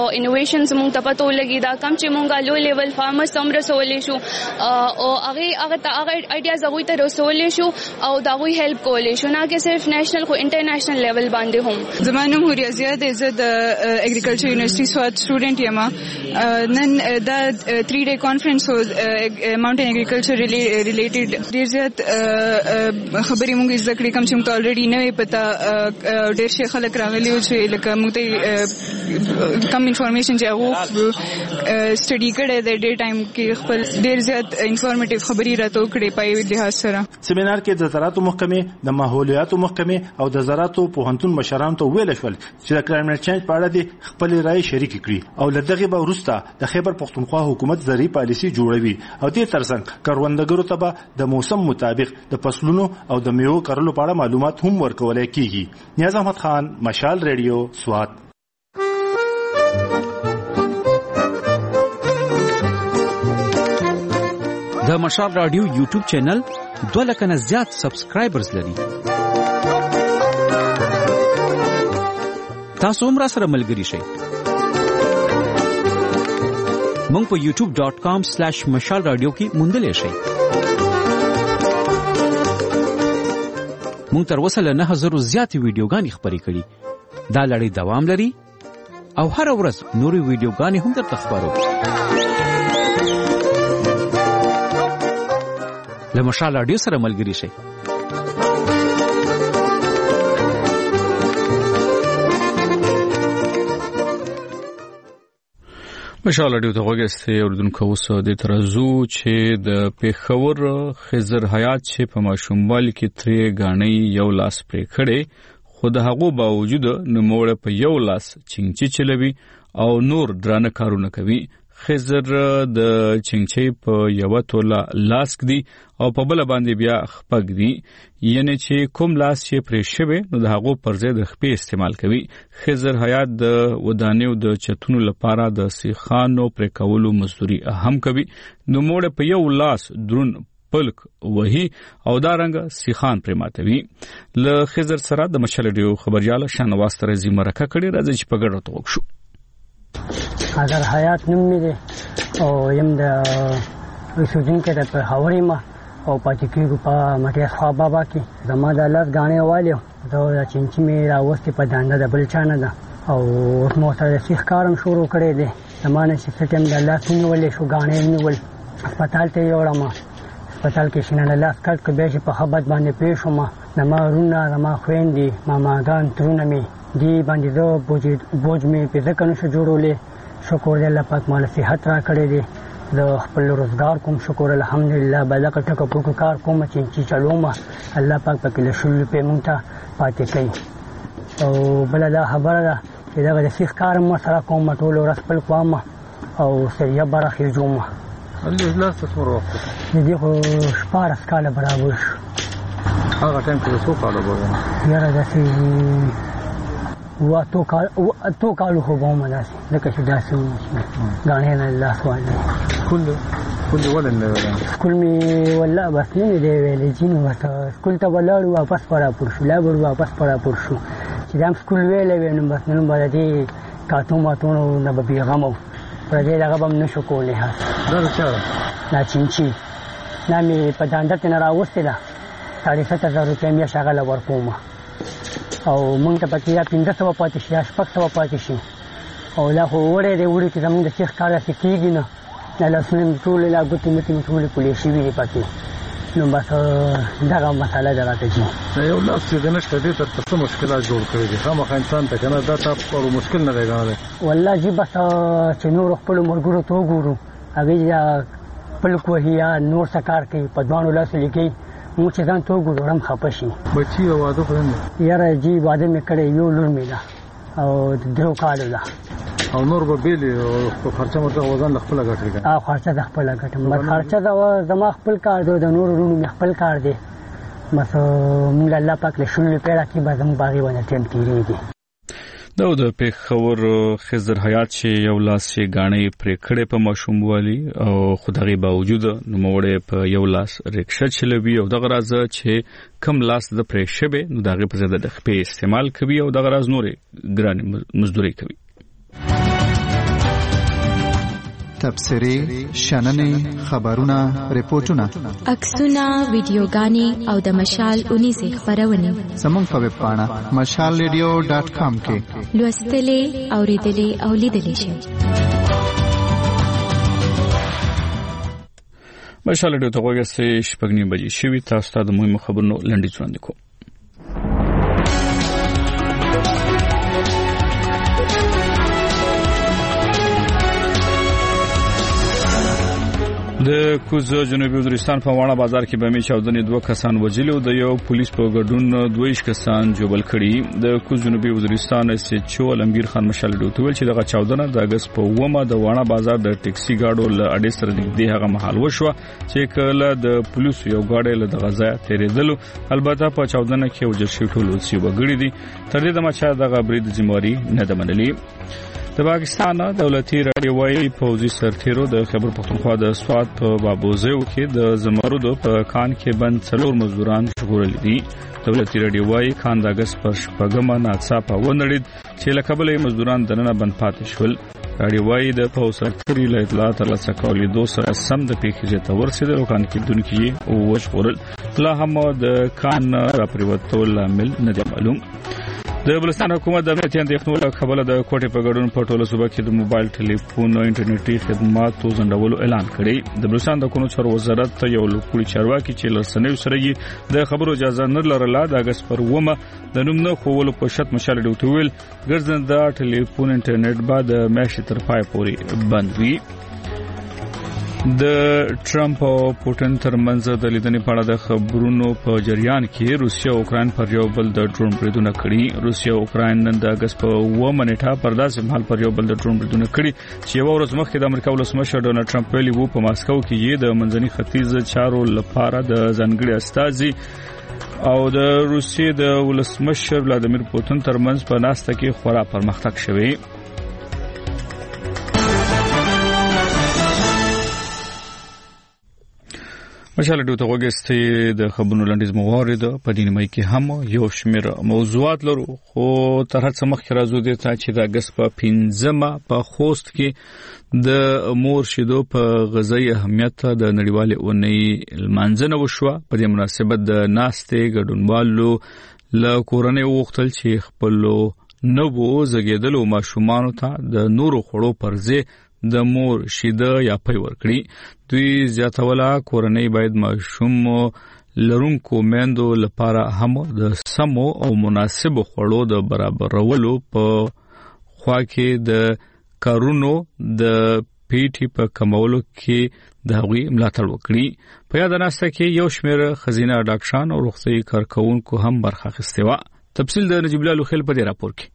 انوویشنز مونږ ته پته ولګي دا کم چې مونږه لو لیول فارمرز هم رسولې شو او هغه هغه ته هغه آیډیاز هغه ته رسولې شو او دا غوي هیلپ کولې شو نه کې صرف نېشنل خو انټرنیشنل لیول باندې هم. زمانه هوریا زیات د اګریکلچر یونیورسيټي سواد سټوډنټ یم. نن دا تھری ډے کانفرنس او ماونټین اګریکلچر ریلیټډ ډیر زیات خبرې مونږ زده کړې کوم چې موږ الریډي نه وي پتا ډیر شي خلک راغلي او چې لکه موږ ته کم انفارمیشن چې هغه سټډي کړي د ډے ټایم کې خپل ډیر زیات انفارمیټیو خبرې راته وکړې پای لحاظ سره. سیمینار کې د زراعتو محکمې د ماحولیاتو محکمې او د زراعتو پوهنتون مشرانو ته ویل شول چې د کلایمټ چینج په اړه د خپل رائے شریک کړي او لدغه به وروسته د خیبر پختونخوا حکومت زرعي پالیسي جوړوي او دې ترڅنګ کروندګرو ته به د موسم مطابق د فصلونو او د میوو کرلو په اړه معلومات هم ورکول کیږي. نیاز احمد خان، مشال ریډیو، سوات. د مشال رادیو یوټیوب چینل دوه لک نه زیات سبسکرایبرز لري. تاسو هم را سره ملګري شئ. مونږ په یوټیوب ډاٹ کام سلیش مشال رادیو کې موندلی شئ. مونږ تر اوسه له نه هزارو زیاتې ویډیوګانې خپرې کړي. دا لړۍ دوام لري او هر ورځ نورې ویډیوګانې هم درته خپرو. له مشال رادیو سره ملګري شئ. مشال رادیو ته وګورئ اوردونکو اوس د ترازو چې د پیښور خضر حیات چې په ماشوموالي کې ترې غاڼې یو لاس پرې کړي خو د هغه باوجود نموړه په یو لاس چنګچي چلوي او نور درانه کارونه کوي. خضر د چنګچي په یو توله لاس دی او په بل باندې بیا خپګ دی، یعنی چې کوم لاس چې پرې شوی نو د هغه پر ځای د خپې استعمال کوي. خضر حیات د ودانیو د چتونو لپاره د سیخانو پرې کولو مزدوري هم کوي. نو موړه په یو لاس درون پلک وهي او دا رنګ سیخان پرې ماتوي. له خضر سره د مشال رادیو خبريال شانواز ترزي مرکه کړي راځي چې په ګډه توګه شو. خضر حیات نوم مې دی او یم د اوسېدونکی د پېښوري ما او پاتې کېږو په مټیاس خوا بابا کې. زما د لس ګاڼې والیو دا چنچي مې راوستې په دانده د بل چا نه ده او اوس مو سره د سیخ کار هم شروع کړی دی. زما نه چې څه ټایم د لاس ونیولې شو ګاڼې ونیول هسپتال ته یې وړم. هسپتال کې چې نه د لاس کټ کړ بیا چې په ښه بد باندې پوه شوم. زما وروڼه زما خویندې ماماګان ترونه مې دې باندې زه بوج مې پې ځکه نشو جوړولی. شکر دی الله پاک ماله صحت را کړی دی. د خپل روزګار کوم شکر الحمدلله بلکه ټکه پوکو کار کوم چې چلوم الله پاک پکې له شل په مونږ ته پاتې کوي. او بل دا خبره ده چې دا د سیخ کار مو سره کوم ټول ورځ خپل کوم او سریه برخې جوړم. الله لاس څور وخت دې خو شپارس کاله برابر شو. هغه ټایم کې څو کاله وره یاره داسې و تو کال تو کالو خو به مو داسې ځکه چې داسې غاڼې نه لاس والی. سکول سکول دې ولې نه ویل؟ سکول مې والله بس نه مې دی ویلی چې نو ورته سکول ته به لاړو واپس به راپور شو لا به واپس به راپور شو چې دا هم سکول ویلی وی نو بس نن به د دې کاټو ماټونو نه به بېغمه و پر دې دغه به هم نه شو کولی. دا د چا ده؟ دا چینچي دا مې په دانده کې نه راوستې ده ساړه ست هزار روپۍ میاشت هغه له ورکوم او مونږ ته پکې یا پنځه سوه پاتې شي یا شپږ سوه پاتې شي او لا خو وړی دی وړي کې زمونږ د سیخ کار داسې کېږي نه دا لاسونه مې ټولې لا ګوتې مټې مې ټولې پولې شوي دي پکې. نو بس دغه مسله ده راته ځي. دا یو لاس چې دی نشته دې ته څه مشکلات جوړ کړي دي خامخا انسان ته که نه دا تا پرو مشکل نه دی ګڼلی؟ والله جي بس چې نورو خپلو ملګرو ته وګورو هغوی پلک وهي یا نور څه کار کوي په دواړو لاسو لیکي موږ چې ځان ته وګورو هم خفه شي. بچي او واده خو نه یاره جي واده مې کړی یو لور مې ده او درو کالو ده او نور به بیلې او خرچه مو ته وزن د خپله ګټې که؟ او خرچه د خپله ګټم بس خرچه زما خپل کار دی د نورو وروڼو مې خپل کار دی بس موږ الله پاک له شلو روپۍ راکړي بس زموږ په هغې باندې ټایم تېرېږي. دا د پیښور خضر حیات چې یو لاس چې غاڼې پرې کړې په ماشوموالي او خدای باوجود نوموړې په یو لاس رکشا چلوي او دغه راز چې کم لاس د پرې شبه نو دغه په زده د خپې استعمال کوي او دغه راز نورې ګران مزدوري کوي. تبصرې شننې خبرونه ریپورتونه عکسونه ویډیوګانې او د مشال اونیزې خبرونه زموږ په ویب پاڼه مشال ریډیو ډاټ کام کې لوستلې اوریدلې او لیدلې شئ. مشال ریډیو ته وګورئ شپږ نیمې بجې شوي. تاسو ته د مهمو خبرونو لنډیز وړاندې کوم. د کوز جنوبي وزیرستان په واڼه بازار کې بمې چاودنې دوه کسان وژلي او د یو پولیس په ګډون دویش کسان جوبل کړي. د کوز جنوبي وزیرستان اس ایچ او علمگیر خان مشال ډوټ ویل چې دغه چاودنه د اگست په اومه د واڼه بازار د ټیکسي گاډو له اډې سره نږدې هغه مهال وشوه چې کله د پولیسو یو گاډی له دغه ځای تیریدلو. البته په چاودنه کې وژل شوي ټول وسیع وګړي دي. تر دې دمه چې دغه برید ذمہواری نه ده منلې. د پاکستان دولتي راډیوي پوځي سرتیرو د خیبر پختونخوا د سوات په بابوزیو کې د زمرودو په کان کې بند څلور مزدوران ژغورل دي. دولتي راډیوي کان د اگست پر شپږمه ناڅاپه ونړید چې له کبله مزدوران دننه بند پاتې شول. راډیوي د پوځ سرتیري له اطلاعات ترلاسه کولو د سره سم د پیښې ته ورسېدل او کان کې دونکي او وژغورل. لا هم د کان را پریوتو لامل نه دی معلوم. د بلوچستان حکومت د امنیتي اندېښنو له کبله د کوټې په ګډون په ټوله صوبه کې د موبایل ټلیفون او انټرنیټي خدماتو ځنډولو اعلان کړی. د بلوچستان د کونو چارو وزارت یو لوکړي چارواکي چې لرسنیو سره یې د خبرو اجازه نه لرله د اگست پر اومه د نوم نه خوولو په شرط مشال ډوټ ویل ګرځنده ټلیفون انټرنیټ به د میاشتې تر پای پورې بند وي. د ټرمپ او پوټین ترمنځ د لیدنې په اړه د خبرونو په جریان کې روسیا او اوکراین پر یو بل د ډرون بریدونه کړي. روسیا او اوکراین نن د اگست په اومه نیټه پر داسې مهال پر یو بل د ډرون بریدونه کړي چې یو ورځ مخکې د امریکا ولسمشر ډونالډ ټرمپ ویلي وو په ماسکو کې یې د منځني ختیځ چارو لپاره د ځانګړي استازي او د روسیې د ولسمشر ولادیمیر پوتین ترمنځ په ناسته کې خورا پرمختګ شوی. مشال ډوټ وګورئ د خبرونو لنډیز موارد په دې نیمه کې هم یو شمېر موضوعات لرو خو تر هڅه مخکې راځو د ته چې د اگست په پنځمه په خوست کې د مور شیدو په غذایی اهمیت د نړیوالې اونۍ لمانځنه وشوه. په دې مناسبت د ناستې ګډونوالو له کورنۍ وغوښتل چې خپلو نوو زګیدلو ماشومانو ته د نورو خوړو پر ځای د مور شیده یا پي ورکړي. دوی زیاتوله کورنۍ باید ماشوم لرونکو میندو لپاره هم د سمو او مناسبو خوړو د برابرولو په خوا کې د کارونو د پیټي په کمولو کې د هغوی ملاتړ وکړي. په یاد ناسته کې یو شمېر خزینه ډاکټران او روغتیايي کارکونکو هم برخه اخیستې وه. تفصیل د نجیب الله لوخیل په دې راپور کې.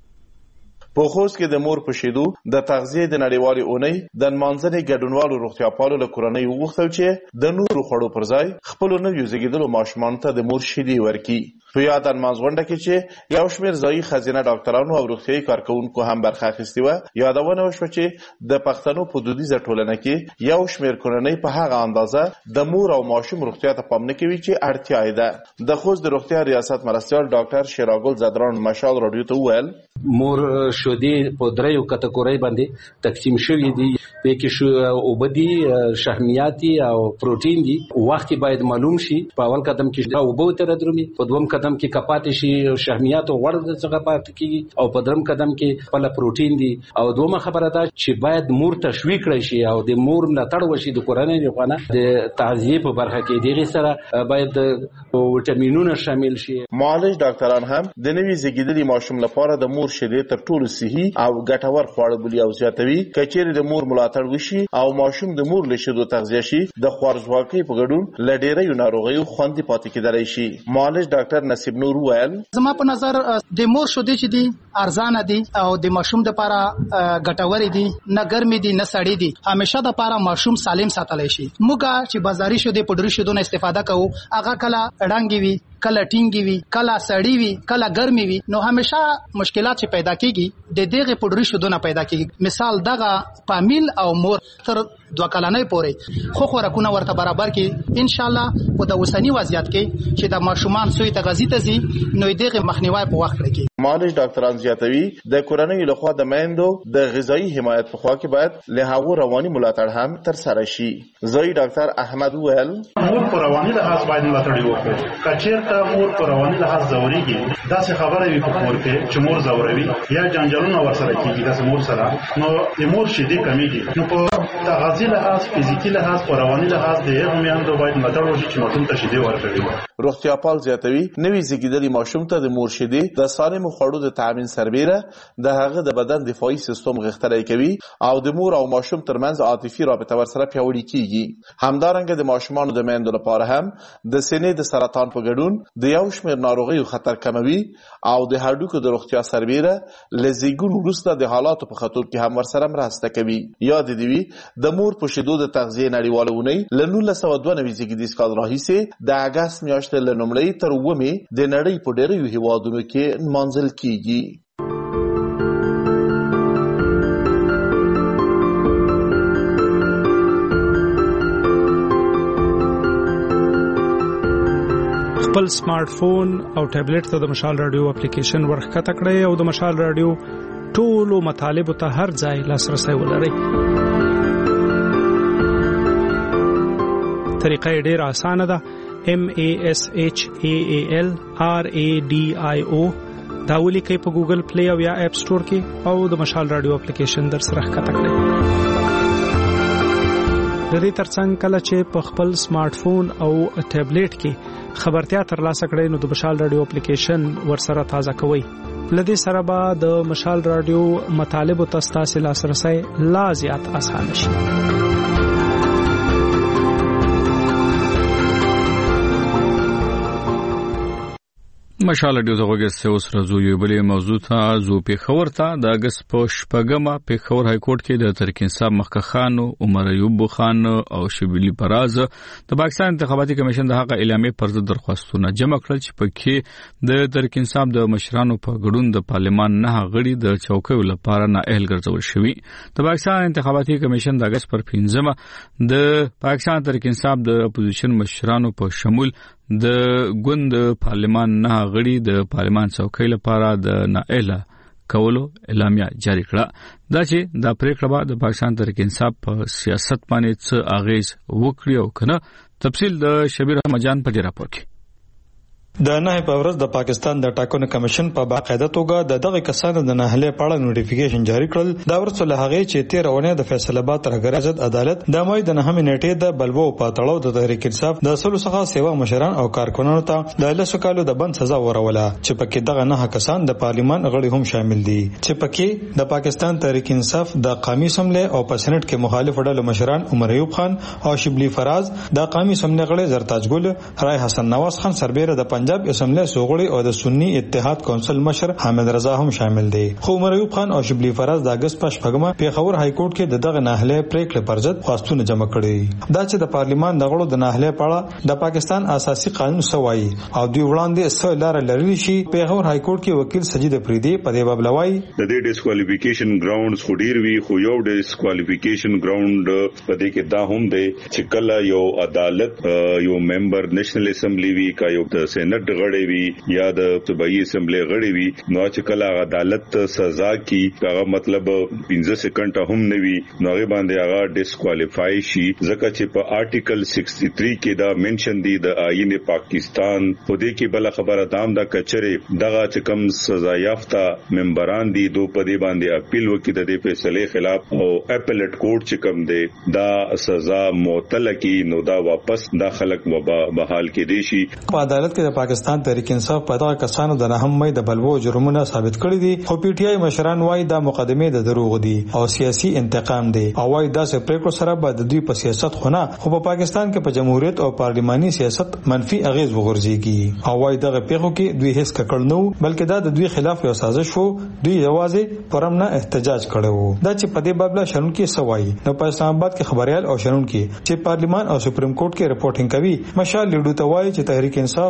په خوست کې د مور په شیدو د تغذیه د نړیوالې اونۍ د نمانځنې ګډونوالو روغتیاپالو له کورنۍ وغوښتل چې د نورو خوړو پر ځای خپلو نویو زیږیدلو ماشومانو ته د مور شیدې ورکړي. په یاد نمانځغونډه کې چې یو شمېر ځایي خزینه ډاکټرانو او روغتیايي کارکونکو هم برخه اخیستې وه، یادونه وشوه چې د پښتنو په دودیزه ټولنه کې یو شمېر کورنۍ په هغه اندازه د مور او ماشوم روغتیا ته پام نه کوي چې اړتیا یې ده. د خوست د روغتیا ریاست مرستیال ډاکټر شیراګل زدران مشال راډیو ته وویل مور شودې په دریو کټګورۍ باندې تقسیم شوي دي. په کې شو اوبدي، شحمیاتي او پروتین دي. وخت باید معلوم شي. په اول قدم کې دا اوبو تر درومي، په دوم قدم کې کپات شي شحمیات او غوړ څخه پات کیږي، او په درم قدم کې خپل پروتین دي. او دومره خبره ده چې باید مور تشویق کړي شي او د مور ملاتړ وشي د کورنۍ لپاره. د تغذیه په برخه کې دغه سره باید وټامینونه شامل شي. معالج ډاکټران هم د نوي زیږیدلي ماشوم لپاره د مور شیدې تر ټولو صحي او ګټور خواړه بولي او زیاتوي. کچېرې د مور ملاتړ وشي او ماشوم د مور له شیدو تغذیه شي، د خوارځواکۍ په ګډون له ډېریو ناروغیو خوندي پاتې کېدلی شي. معالج ډاکټر نصیب نور وویل زما په نظر د مور شیدې چې دي ارزانه دي او د ماشوم لپاره ګټور دي، نه ګرمې دي نه سړې دي. همیشه د لپاره ماشوم سالم ساتلی شي. موږ چې بازاري شیدې پډري شیدو نه استفاده کوو، هغه کله ډنګې وي، کله ټینګې وي، کله سړې وي، کله ګرمې وي، نو همیشه مشکلات چې پیدا کیږي د دغه پډري شیدو نه پیدا کیږي. مثال دغه فامیل او مور تر دوه کلنۍ پورې خو خوراکونه ورته برابر کړي، ان شاء الله په د اوسنی وضعیت کې چې د ماشومان سوی تغذیه ته ځي نو دغه مخنیوي په وخت کې معالج ډاکټران زیاتوي د کورنۍ لخوا د میندو د غذایی حمایت په خوا کې باید له هغو رواني ملاتړ هم تر سره شي. ځای ډاکټر احمد وویل مور په رواني لحاظ باید ملاتړ وکړو. که چېرته مور په رواني لحاظ ځورېږي داسې خبره وي په کور کې چې مور ځوروي یا جنجالونه ورسره کېږي داسې مور سره نو د مور شیدې کمیږي نو په تغذیې لحاظ فزیکي لحاظ په رواني لحاظ د هغو میندو باید ملاتړ وشي چې ماشوم ته شیدې ورکوي. روغتیاپال زیاتوي نوي زیږیدلي ماشوم ته د مور شیدې د سالمو خوړو د تامین سربیره د هغه د بدن دفاعي سیستم غښتلی کوي او د مور او ماشوم ترمنځ عاطفي رابطه ورسره پیاوړې کیږي. همدارنګه د ماشومانو د میندو لپاره هم د سینې د سرطان په ګډون د یو شمېر ناروغیو خطر کموي او د هډوکو د روغتیا سربیره له زیږون وروسته د حالاتو په ختو کې هم ورسره مرسته کوي. یاد دې وي د مور په شیدو د تغذیې نړیواله اونۍ له نولس سوه دوه نوي زیږدیز کال راهیسې د اګست میاشتې له لومړۍ تر اوومې د نړۍ په ډېرو هېوادونو کې نمانځل کیږي. خپل سمارټ فون او ټابلیټ ته د مشال رادیو اپلیکیشن ورخکته کړئ او د مشال رادیو ټولو مطالبو ته هر ځای لاسرسي ولرئ. طریقه ډېره اسانه ده. M A S H A A L R A D I O دا ولیکئ په ګوګل پلی او یا اپ سٹور کې او د مشال رادیو اپلیکیشن در سره ښکته کړئ. د دې ترڅنګ کله چې په خپل سمارټ فون او ټابلیټ کې خبرتیا ترلاسه کړئ نو د مشال رادیو اپلیکیشن ورسره تازه کوئ. لدې سره به د مشال رادیو مطالبو ته ستاسو لاسرسي لا زیات اسانه شي. مشال رادیو زغوګه سوس رزو یو بلې موضوع ته زو پیښور ته د اگست په شپږمه پیښور های کورټ کې د ترک انصاف مخکښ خان عمر ایوب خان او شبلی پراز د پاکستان انتخاباتي کمیشن د حق اعلامیه پر ضد درخواستونه جمع کړل چې پکې د ترک انصاف د مشرانو په ګډون د پارلمان نه غړي د چوکیو لپاره نااهل ګرځول شوی. د پاکستان انتخاباتي کمیشن د اگست پر پنځمه د پاکستان ترک انصاف د اپوزیشن مشرانو په شمول د ګوند پارلمان نه غړي د پارلمان څوکۍ لپاره د نااهله کولو اعلامیه جاری کړه. دا چې د پریکړه بعد د پاکستان تحریک انصاف په سیاست باندې څه اغیز وکړي او کنه تفصیل د شبیر احمد جان په راپور کې. د نه په ورځ د پاکستان د ټاکنو کمیشن په باقاعده توګه د دغه کسانو د نهله پاړه نوټیفیکیشن جاری کړل. دا ورسره له هغه چې تیر ونه د فیصله باد ترګر عزت عدالت د مای د نهمه نیټه د بلبو په تړاو د تحریک انصاف د اصل څخه سیوا مشران او کارکونانو ته د لسو کالو د بند سزا وروله چې پکې دغه نه کسان د پارلیمان غړي هم شامل دي چې پکې د پاکستان تحریک انصاف د قومي سمله او په سنټ کې مخالف ډلو مشران عمر ایوب خان او شبلی فراز، د قومي سمله غړي زرتاج ګل، رای حسن نواز خان سربېره د پنجاب اسمبلی سوغړي او د سنی اتحاد کونسل مشر حامد رضا هم شامل دي. خو عمر ایوب خان او شبلی فراز د اگست په شپږمه پیښور های کورټ کې د دغه نهله پریکړه پر ضد خواستونه جمع کړي. دا چې د پارلیمان د غړو د نهله پاړه د پاکستان اساسي قانون سوای او دوی وړاندې سو لار لري شي. پیښور های کورټ کې وکیل سجید پریدي په دې باب لوي د دې ډیسکوالیفیکیشن ګراوندز خو ډیر وی خو یو ډیسکوالیفیکیشن ګراوند په دې کې دا هم دی چې کله یو عدالت یو ممبر نېشنل اسمبلی وی کا یو د سېنات غړي وی یا د صوبایي اسمبلی غړي وي نو چې کله عدالت سزا کی هغه مطلب پنځه سکند هم نه وي نو هغه باندې هغه ډیسکوالیفای شي ځکه چې په آرټیکل شصت و تریس کې دا منشن دی د آئین پاکستان په دې کې بل خبره دام دا کچره دغه چې کم سزا یافته ممبران دي دو په دې باندې اپیل وکړي د دې فیصله خلاف او اپیلټ کورټ چې کم دی دا سزا معطل کی نو دا واپس داخلك وبا بحال کې دي شي. په عدالت کې د پاکستان تحریک انصاف په دغه کسانو د نهم مې د بلبو جرمونه ثابت کړی دي. خو پی ټی آی مشران وايي دا مقدمه د دروغ دي او سیاسي انتقام دي او وايي دا سه پریکړو سره به د دوی په سیاست خونه خو په پاکستان کې په جمهوریت او پارلماني سیاست منفي اغیز وغورځيږي او وايي دغه پیښو کې دوی هیڅ کړل نو بلکې دا د دوی خلاف یو سازش وو. دوی یوازې پرم نه احتجاج کړو. دا چې په دې باب له شنن کې سوای نو په اسلام آباد کې خبريال او شنن کې چې پارلمان او سپریم کورټ کې رپورټینګ کوي مشال لیډو ته وايي چې تحریک انصاف پر ضد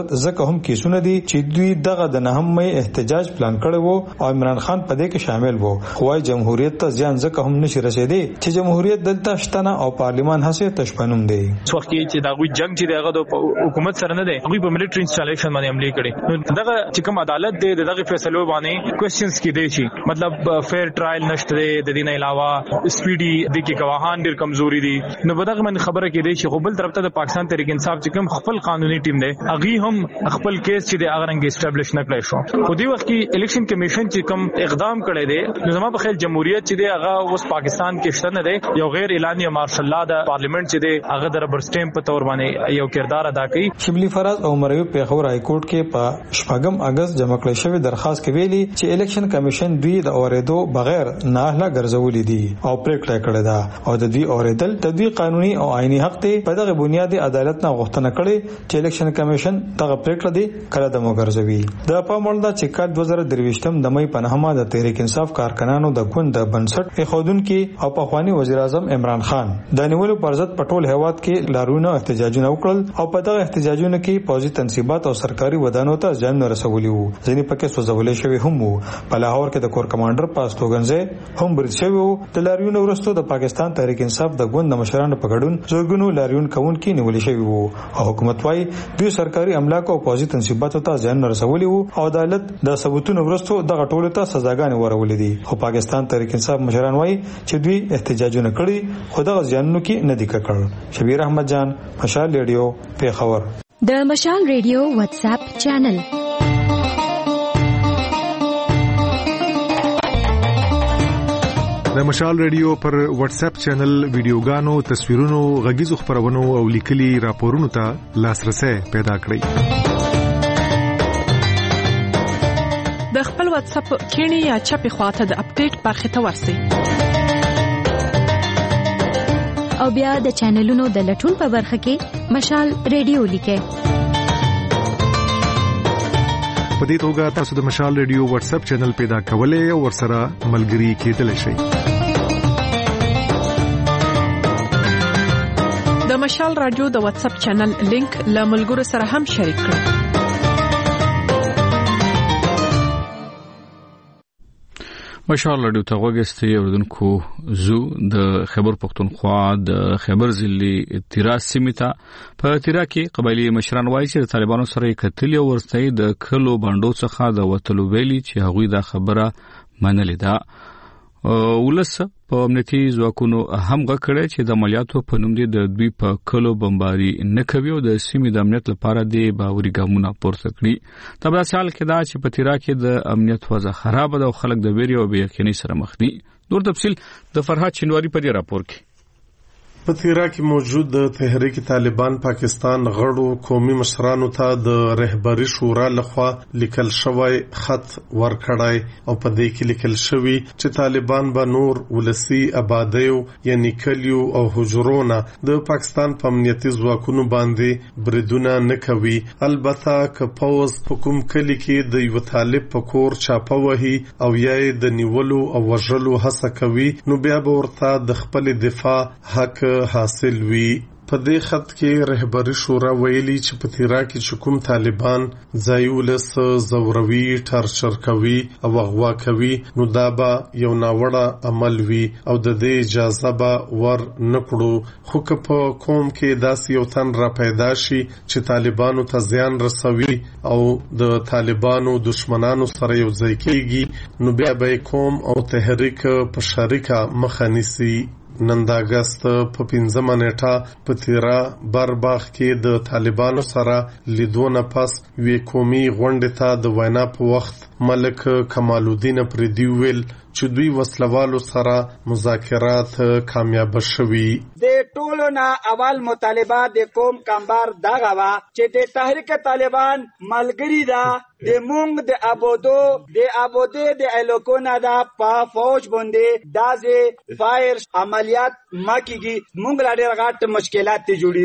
صورت ځکه هم کیسونه دي چې دوی دغه د نهم مې احتجاج پلان کړی وو او عمران خان په دې کې شامل وو. خو جمهوریت ته ځان ځکه هم نشي رسیدي چې جمهوریت دلته شتنه او پارلیمان هڅه تشپنوم دی. څو وخت چې دا غوي جنگ چې دغه د حکومت سره نه دی هغه په ملټری انسټالیشن باندې عملي کړي. دغه چې کوم عدالت دی دغه فیصلو باندې کوېسچنز کې دی چې مطلب فیر ټرایل نشته دی. د دې نه علاوه سپیډي د کې گواهان ډېر کمزوري دي. نو بدغه من خبره کې دی چې خپل طرف ته د پاکستان تحریک انصاف چې کوم خپل قانوني ټیم دی هغه هم خپل کیس چې د اغرنګ اسټابلیش نه کړی شو. خو دې وخت کې الیکشن کمیشن چې کوم اقدام کړی دی نو زما په خیال جمهوریت چې دی هغه اوس پاکستان کې شته نه دی. یو غیر اعلاني مارشل لا د پارلیمنت چې دی هغه د ربر سټیمپ په تور باندې یو کردار ادا کوي. شبلی فراز او مریو پیښور های کورټ کې په شپږم اگست جمع کړی شوی درخواست کې ویلي چې الیکشن کمیشن دوی د اوریدو بغیر ناهله ګرځولې دي او پریکړه کړې ده او د دوی اوریدل د دوی قانوني او آئینی حق دی. په دغه بنیادی عدالت نه غوښتنه کړې چې الیکشن کمیشن دغه پریکړه دی کله د موګرځوي. د پاموړ د چې کال دوه زره درویشتم د مې په نهمه د تحریک انصاف کارکنانو د ګوند د بنسټ اخودونکو او پخوانی وزیر اعظم عمران خان د نیولو پر ضد په ټول هیواد کې لارونه احتجاجونه وکړل او په دغه احتجاجونو کې پوځي تنصیبات او سرکاري ودانو ته ځان رسولي وو. ځینې پکې سوځولې شوی هم وو. په لاهور کې د کور کمانډر پاستوګنځه هم برید شوی وو. د لاریون ورستو د پاکستان تحریک انصاف د ګوند د مشرانو په ګډون زورګونو لاریون کوونکي نیول شوی وو او حکومت وايي دوی سرکاري املاک او پوځي تنصیباتو ته ځان رسولي وو او عدالت د ثبوتونو ورستو دغه ټولو ته سزاګانې ورولې دي. خو پاکستان تحریک انصاف مشران وايي چې دوی احتجاجونه کړي خو دغه ځانونو کې نه دي کړل. شبیر احمد جان، مشال ریډیو، پیښور. د مشال ریډیو واتس اپ چینل د مشال ریډیو پر واتس اپ چینل ویډیوګانو، تصویرونو، غږیزو خبرونو او لیکلي راپورونو ته لاسرسي پیدا کړئ. د خپل واتس اپ کینی یا چپی خواته د اپډیټ برخه ته ورسئ او بیا د چینلونو د لټون په برخه کې مشال ریډیو لیکئ. په دې توګه تاسو د مشال ریډیو واتس اپ چینل پیدا کولای او ورسره ملګري کېدلی شئ. د مشال رادیو د واتس اپ چینل لینک له ملګرو سره هم شریک کړئ. مشال رادیو ته وګورئ اوردونکو زو د خیبر پختونخوا د خیبر ضلع تیرا سیمه په تیرا کې قبایلی مشران وایي چې طالبانو سره کتل او ورته د کلو باندو څخه د وټلو ویلي چې هغوی دا خبره منلې ده. ولس په امنیتي ځواکونو هم غکړه چې د عملیاتو په نوم د دوی په کلو بمباري نه کوي او د سیمې د امنیت لپاره د باوري ګامونه پورته کړي. تبه سال کې دا چې په تیرا کې د امنیت وضع خراب ده او خلک د ویری او بې یقیني سره مخ دي. نور تفصيل د فرحات شینواری په دې راپور کې. په تیرا کې موجود د تحریک طالبان پاکستان غړو قومي مشرانو ته د رهبری شورا لخوا لیکل شوی خط ورکړای او په دې کې لیکل شوی چې طالبان به نور ولسی آبادیو یعنی کلیو او حجرونه د پاکستان په امنیتي ځواکونو باندې بریدونه نه کوي. البته که پوز حکومت کلی کې د یو طالب په کور چاپه وهي او یې د نیولو او وژلو هڅه کوي نو بیا به ورته د خپل دفاع حق حاصل وي. په دې خط کې رهبری شورا ویلي چې په تیرا کې چې کوم طالبان ځایولس زوروي ټارچر کوي او غوا کوي نو دا به یو ناوړه عمل وي او د دې اجازه به ور نکړو. خو که په قوم کې داسې یو تن را پیدا شي چې طالبانو ته زیان رسوي او د طالبانو دشمنانو سره یو ځای کېږي نو بیا به قوم او تحریک په شریکه مخه نیسي. نن د اگست په پنځمه نیټه په تیرا برباغ کې د طالبانو سره لیدونه پس وی قومي غونډه ته د وینا په وخت ملک کمال الدین پردی ویل چې دوی وسلوالو سره مذاکرات کامیاب شوي. د ټولو نه اول مطالبه د قوم کمبار دغه وا چې د تحریک طالبان ملګری دا د مونږ د ابودو د ابوده د الکونا دا په فوج باندې دازه فایر عملیات مکیږي مونږ لا ډېر غټ مشکلات ته جوړیږي.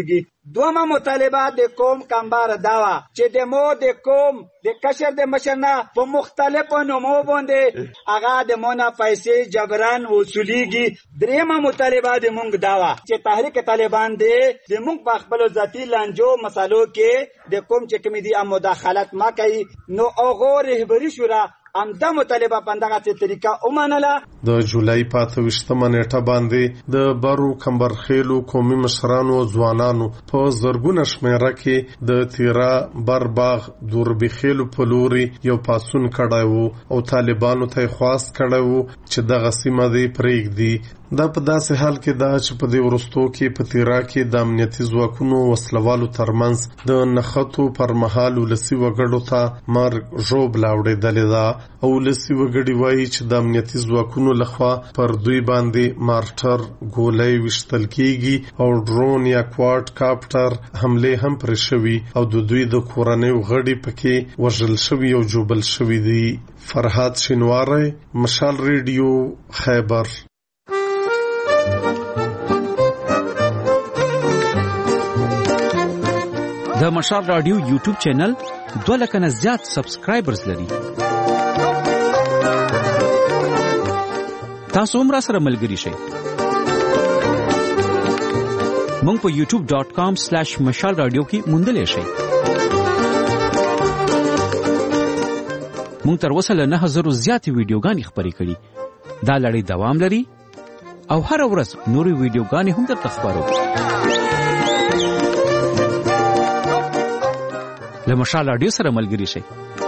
دومه مطالبه د قوم کمبار داوا چې د مو د قوم د کشر د مشرنا په مختلفو نومو باندې هغه د مونږه پیسې جبران وصولیږي. دریمه مطالبه د مونږ داوا چې تحریک طالبان دی د مونږ په خپل ذاتی لانجو مسالو کې د قوم چې کوم دي مداخلت ما کوي نو هغه رهبری شورا امدا مطالبه پندغه طریقه اومنله. د جولای په اته ویشتمه نیټه باندې د بارو کمبرخیلو قومي مشرانو ځوانانو په زرګونه شمیره کې د تیرا برباغ دوربخیلو په لوري یو پاسون کړای وو او طالبانو ته خواست کړای وو چې دغه سیمه دې پرېږدي. دا په داسې حال کې دا چې په دې ورستو کې په تیرا کې د امنیتي ځواکونو وسلوالو ترمنځ د نښتو پر مهال ولسي وګړو ته مرګ ژوبله اورېدلې ده او ولسي وګړي وایي چې د امنیتي ځواکونو لخوا پر دوی باندې مارټر ګولۍ ویشتل کیږي او ډرون یا کوارډ کاپټر حملې هم پرې شوي او د دوی د کورنیو غړي پکې وژل شوي او جوبل شوي دي. فرهاد شینواری، مشال ریډیو، خیبر. د مشال رادیو یوټیوب چینل دوه لکه نه زیات سبسکرایبرز لري. تاسو هم را سره ملګري شئ. مونږ په یوټیوب ډاٹ کام سلیش مشال رادیو کې موندلی شئ. مونږ تر اوسه له نه زرو زیاتې ویډیوګانې خپرې کړي. دا لړۍ دوام لري او هر ورځ نورې ویډیوګانې هم درته خپرو. له مشال رادیو سره ملګري شئ.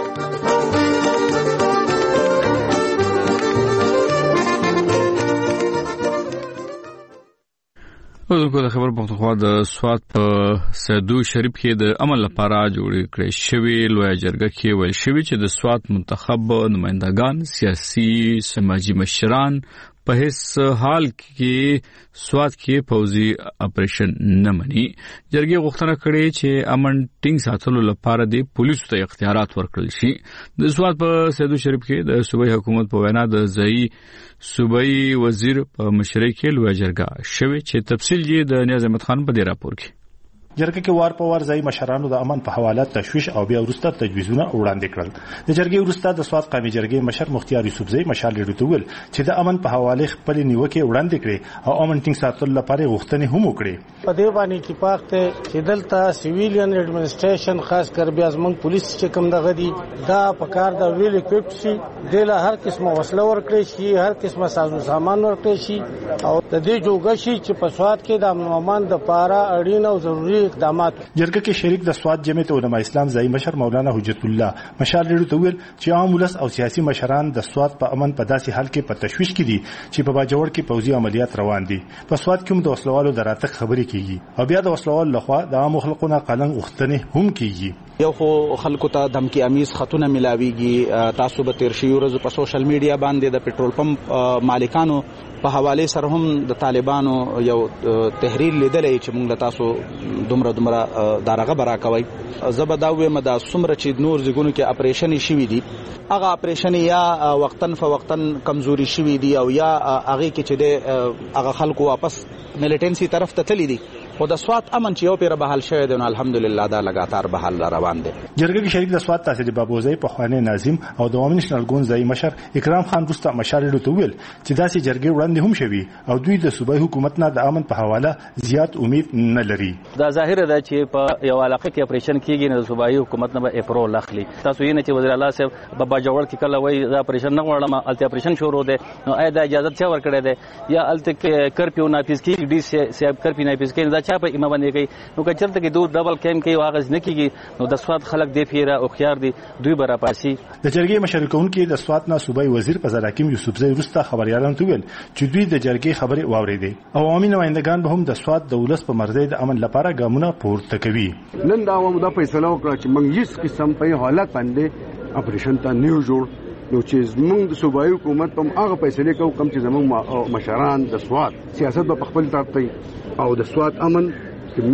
اوس د خبر پښتونخوا د سوات په سیدو شریف کې د عمل لپاره جوړ کړی شوی لوی جرګه کې ویل شوی چې د سوات منتخب نمائندگان سیاسي سماجی مشران په هیڅ حال کې سوات کې فوزي اپریشن نه مني. جرګې غوښتنه کړې چې امن ټینګ ساتلو لپاره د پولیسو ته اختیارات ورکړل شي. د سوات په سیدو شریف کې د صوبایي حکومت په وینا د ځایي صوبایي وزیر په مشرۍ کې لوی جرګه شوی چې تفصیل یې د نیاز احمد خان په دې راپور کې. جرګه کې وار په وار ځای مشرانو د امن په حواله تشویش او بیا وروسته تجویزونه وړاندې کړل. د جرګې وروسته د سوات قومي جرګې مشر مختیار یوسفزئی مشال ریډیو ته ویل چې د امن په حواله خپل نیوکه وړاندې کړي او امن ټینګ ساتلو لپاره غوښتنې هم وکړي. په دې باندې اتفاق ته چې دلته سیویلین ایڈمنسټریشن خاص کر بیا زموږ پولیس چې کوم دغه دي دا په کار د ویل اکوپډ شي د له هر قسمه وسله ورکړي شي هر قسمه سازو سامان ورکړي شي او د دې جوګه شي چې په سوات کې د امن د لپاره اړین او ضروري اقدامات. جرګه کې شریک د سوات جمعیت علماء اسلام ځای مشر مولانا حجت الله مشال ریډیو ته ویل چې عام ولس او سیاسي مشران د سوات په امن په داسې حال کې په تشویش کې دي چې په باجوړ کې پوځي عملیات روان دي. په سوات کې هم د وسلوالو د راتګ خبرې کیږي او بیا د وسلوالو لخوا د عام خلکو نه قلنګ غوښتنې هم کیږي. یو خو خلکو ته دمکی امیز خطونه ملاويږي. تاسو به تیر شي ورځ په سوشل میډیا باندې د پېټرول پمپ مالکانو په حواله سره هم د طالبانو یو تحریل لیدلې چې موږ له تاسو دومره دومره دارغه برا کوي. زبداوي مدا سمره چې نور زګونو کې اپریشن شي دي هغه اپریشن یا وقتن فوقتن کمزوري شوي دي او یا هغه کې چې د هغه خلکو واپس ملیټنسي طرف ته تللی دي خو د سوات امن چې یو پیر بحال شوی دی نو الحمدلله دا لګاتار بحال روان دی. جرګه کې شریک د سوات تحصیل بابوزی په خوانه ناظم او د عوامي نشنل ګوند ځای مشر اکرام خان رستا مشارلو ته ویل چې داسې جرګې وړاندې هم شوي او دوی د صوبایي حکومت نه د امن په حواله زیات امید نه لري. دا ظاهر ده چې په یو علاقه کې اپریشن کیږي نه د صوبایي حکومت نه به اپرول اخلي. تاسو یې نه چې وزیر اعلی صاحب بابا جوړ کې کله وایي دا اپریشن نه غواړم الته اپریشن شروع دی نو آیا د اجازه چا ورکړی دی یا الته کرپیو نافذ کیږي ډي صاحب کرپی نافذ کیږي دا چا په ایمه باندې نو که چرته کې دوه ډبل کیم کې واغز نه کیږي نو د سوات خلک دی پیره او خيار دي دوی برا پاسي. د جرګې مشرکون کې د سوات نه صوبایي وزیر قزل حکیم یوسفزئی رستا خبريالانو ته ویل چې دوی د جرګې خبرې واورېدې او عوامي نمائندگان به هم د سوات د ولس په مرزي د امن لپاره ګامونه پورته کوي. نن دا عوامو د فیصله وکړه چې موږ هیڅ قسم په حالت باندې اپریشن ته نیو جوړ نو چې موږ د صوبایي حکومت په هغه فیصله کوو کوم چې زموږ مشران د سوات سیاست په خپل طرف ته او د سوات امن من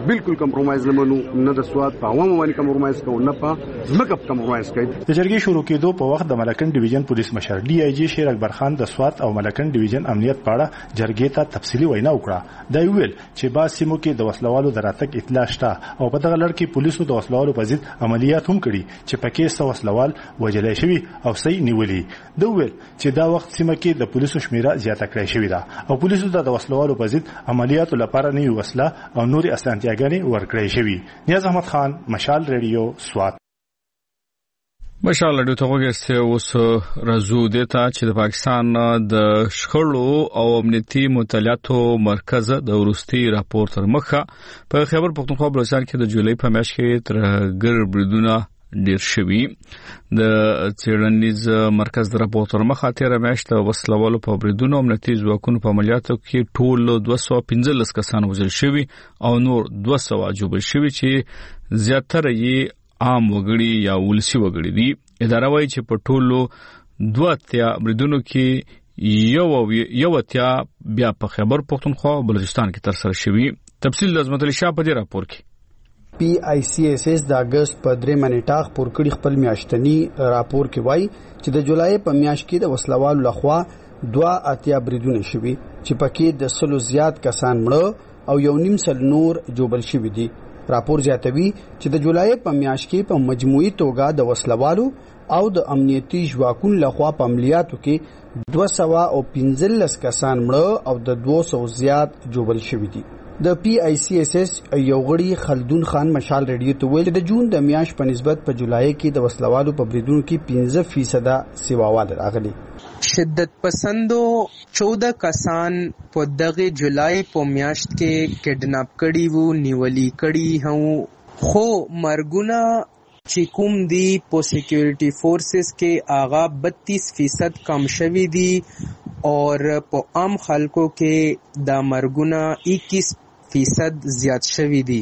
بالکل کمپرومایز نه منو نه د سواد په عوامو باندې کمپرومایز کوو نه په ځمکه کمپرومایز کوي. د جرګې شروع کېدو په وخت د ملکن ډیویژن پولیس مشر ډي آی جی شیر اکبر خان د سواد او ملکن ډیویژن امنیت په اړه جرګې ته تفصیلي وینا وکړه. دا ویل چې با سیمو کې د وسلوالو د راتګ اطلاع شته او په دغه لړ کې پولیسو د وسلوالو په ضد عملیات هم کړي چې پکې څو وسلوال وژل شوي او صحیح نیولي. دا ویل چې دا وخت سیمه کې د پولیسو شمیره زیاته کړې شوې ده او پولیسو د وسلوالو په ضد عملیاتو لپاره نوې وسله او نورې اسانتیاګانې ورکړې شوې. نیاز احمد خان، مشال ریډیو، سوات. مشال ریډیو ته وګورئ اوس راځو دته چې د پاکستان د شخړو او امنیتي مطالعاتو مرکز د ورستي راپور تر مخه په خیبر پختونخوا بلوچستان کې د جولای په میاشت کې تر ګر بریدونه ډیر شوي. د څېړنیز مرکز د راپور تر مخه تیر میاشت وسلوالو په بریدونو امنیتي ځواکونو په عملیاتو کې ټول دوه سوه پنځلس کسان وژل شوي او نور دوه سوه جوړ شوي چې زیاتره یې عام وګړي یا ولسي وګړي دي. اداره وايي چې په ټولو دوه اتیا بریدونو کې یو یو اتیا بیا په خیبر پختونخوا او بلوچستان کې ترسره شوي. تفصیل د عظمت علي شاه په دې راپور کې. پی آی سی ایس ایس د اگست په درې منټه خبر کړي خپل میاشتنی راپور کې وایي چې د جولای په میاشت کې د وسلوالو لخوا دوه اتیا بریدونه شوي چې پکې د سلو زیات کسان مړه او یو نیم سل نور جوړل شوي دي. راپور زیاتوي چې د جولای په میاشت کې په مجموعي توګه د وسلوالو او د امنیتي ځواکونو لخوا په عملیاتو کې دوه سوه او پنځلس کسان مړه او د دوه سوه زیات جوړل شوي دي. د پی آی سی ایس ایس یو غړي خلدون خان مشال ریډیو ته ویل د جون د میاشت په نسبت په جولای کې د وسلوالو په بریدونو کې پنځه فیصد سیواوال راغلي. شدت پسندو چودہ کسان په دغه جولای په میاشت کې کډناپ کړي وو، نیولي کړي هو، خو مرګونه چې کوم دی په سیکیورټي فورسز کې آغا بتیس فیصد کم شوي دي اور په عام خلکو کې دا مرګونه اکیس فیصد زیات شوي دي.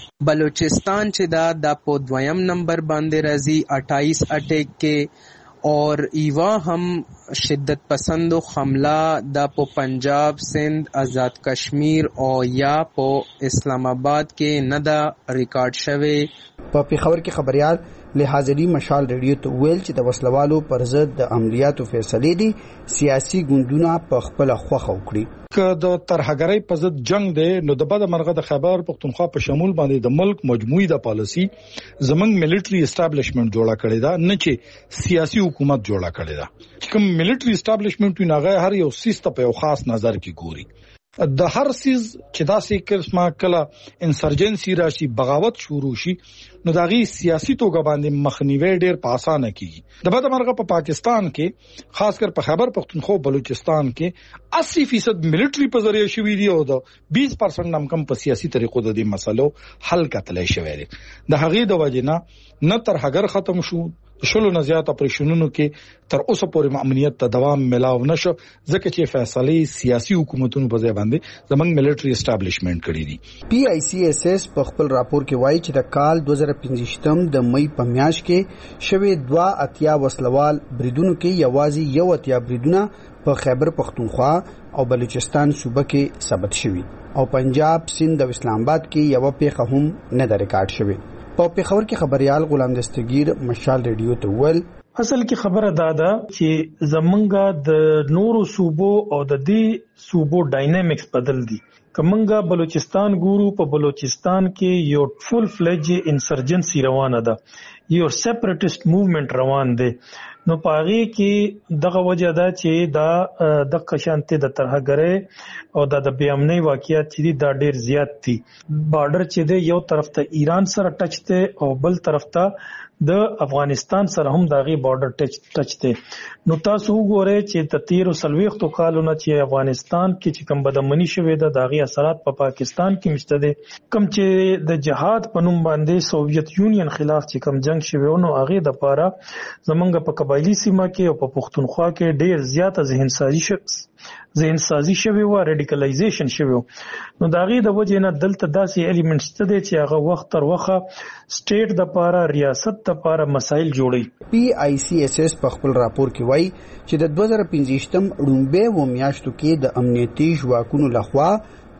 بلوچستان چې دا د په دویم نمبر باندې راځي اٹھائیس اٹیک کې اور ایوا هم شدت پسندو حمله د په پنجاب، سندھ، آزاد کشمیر او یا په اسلام آباد کې نه دا ریکارډ شوی. په پیښور کې خبريال لحاظري مشال ریډیو ته ویل چې د وسلوالو پر ضد د عملیاتو فیصلې دي سیاسي ګوندونه په خپل خوخه وکړي. که د ترهګرۍ په ضد جنگ دی نو د بده مرغه د خیبر پختونخوا په شمول باندې د ملک مجموعي د پالیسی زمنګ ملټري اسټابلیشمنت جوړه کړی دا، نه چې سیاسي حکومت جوړه کړی دا. چې کوم ملټري اسټابلیشمنت نه هر یو سیستم په یو خاص نظر کې ګوري. د هر سیز چې داسې کلمه کله انسرجنسي راشي، بغاوت شروع شي، نو داغي سیاسي توګه باندې مخنیوي ډېر په اسانه کیږي. د بده مرغه په پاکستان کې خاص کر په خیبر پختونخوا بلوچستان کې اسی فیصد ملټري په ذریعہ شوی دی او د بیس پرسنټ نم کم په سیاسي طریقو د دې مسلو حل کتلای شوی دی. د هغې د وجنه نه تر هغه ختم شو، شلو نه زیات اپریشنونو کې تر اوسه پورې امنیت ته دوام ملاو نشو ځکه چې فیصله سیاسي حکومتونو په ځای باندې زمنګ ملټري اسټابلیشمنت کړی دي. پی آی سی ایس ایس په خپل راپور کې وایي چې د کال دوه زره پنځه د مې په میاشت کې شوی دوه اتیا وسلوال بریدونو کې یوازې یو اتیا بریدونه په خیبر پختونخوا او بلوچستان صوبه کې ثبت شوي او پنجاب، سندھ او اسلام آباد کې یو پیښه هم نه د ریکارډ شوی. په پیښور کې خبريال غلام دستگیر مشال ریډیو ته ول اصل کې خبره دا ده چې زمونږه د نورو صوبو او د دې صوبو ډاینامیکس بدل دي. کومنګه بلوچستان ګورو، په بلوچستان کې یو فل فلج انسرجنسي روانه ده، یو سیپریټیسټ موومېنټ روان دی. نو پاغي کې دغه وجه ده چې دا د قشانته د ترهګرۍ او د بې امنۍ واقعیت چې دا ډیر زیات دي. بارډر چې دی یو طرف ته ایران سره ټچ دی او بل طرف ته د افغانستان سره هم داغي بارډر ټچ ټچ دی. نو تاسو وګورئ چې د تیر سلويختو کالونو چې افغانستان کې چې کوم بدمنی شوې ده داغي اثرات په پا پاکستان کې مشته دي. کوم چې د جهاد په نوم باندې سوویت یونین خلاف چې کوم جنگ شوی نو هغه د پاره زمونږ په قبایلی سیمه کې او په پختونخوا کې ډیر زیاته ذهن سازي شخص ذهن سازي شوی و، ریډیکلایزیشن شوی. نو داغي د وجه نه دلته داسې الیمنټس ته دي چې هغه وخت تر وخه سټیټ د پاره، ریاست د پاره مسایل جوړي. پی آی سی ایس ایس په خپل راپور کې وایي چې د دوه زره پنځه م لومبه و میاشتو کې د امنیتي ځواکونو لخوا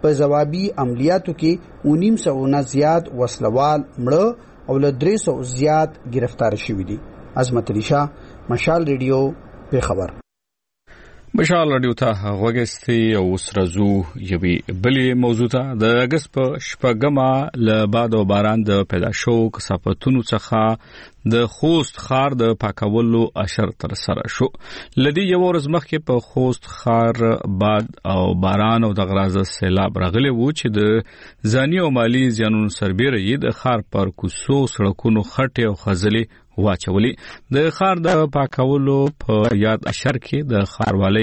په ځوابي عملیاتو کې اونیم سو نه زیات وسلوال مړه او له درې سو زیات گرفتار شوي دي. عظمت علي شاه، مشال ریډیو، پیښور. مشال رادیو ته غوږستي او سرزو یوي بلې موضوع ته د اگست په شپږمه له باد او باران د پیدا شو کثافتونو څخه د خوست ښار د پاکولو اشر تر سره شو. لدی یو ورځ مخکې په خوست ښار باد او باران او د غرازه سیلاب راغلی وو چې د ځاني او مالی زیانونو سربېره یې د ښار پر کوڅو سړکونو خټې او خځلې واچولي. د ښار د پاکولو په یاد اشر کې د ښاروالۍ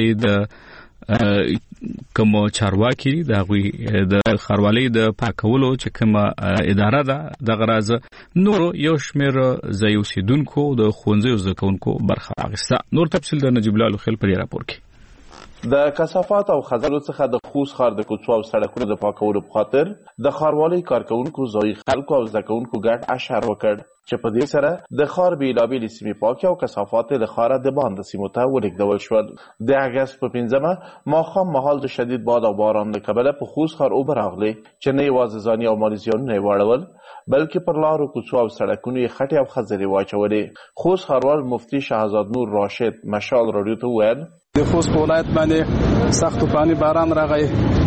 د کوم چارواکي د غوي د ښاروالۍ د پاکولو چې کوم اداره ده د غرازه نور یو شمیر ځای اوسیدونکو د ښوونځیو زده کوونکو برخه اخیسته. نور تفصیل د نجیب الله خیل پر راپور کې. د کثافات او خځلو څخه د خوست ښار د کوڅو او سړکونو د پاکولو په خاطر د ښاروالۍ کارکونکو ځای خلکو او زده کوونکو ګډ اشر وکړ چې په دې سره د ښار بیلابېلې سیمې پاکې او کثافات له ښاره د باندې سیمو ته ولېږدول شول. د اګست په پنځمه ماښام مهال د شدید باد او باران له کبله په خوست ښار اوبه راغلې چې نه یوازې ځاني او مالي زیانونه یې واړول بلکې پر لارو کوڅو او سړکونو یې خټې او خځلې واچولې. خوست ښاروال مفتي شهزاد نور راشد مشال راډیو ته وویل د خوست په ولایت باندې سخت طوفاني باران راغی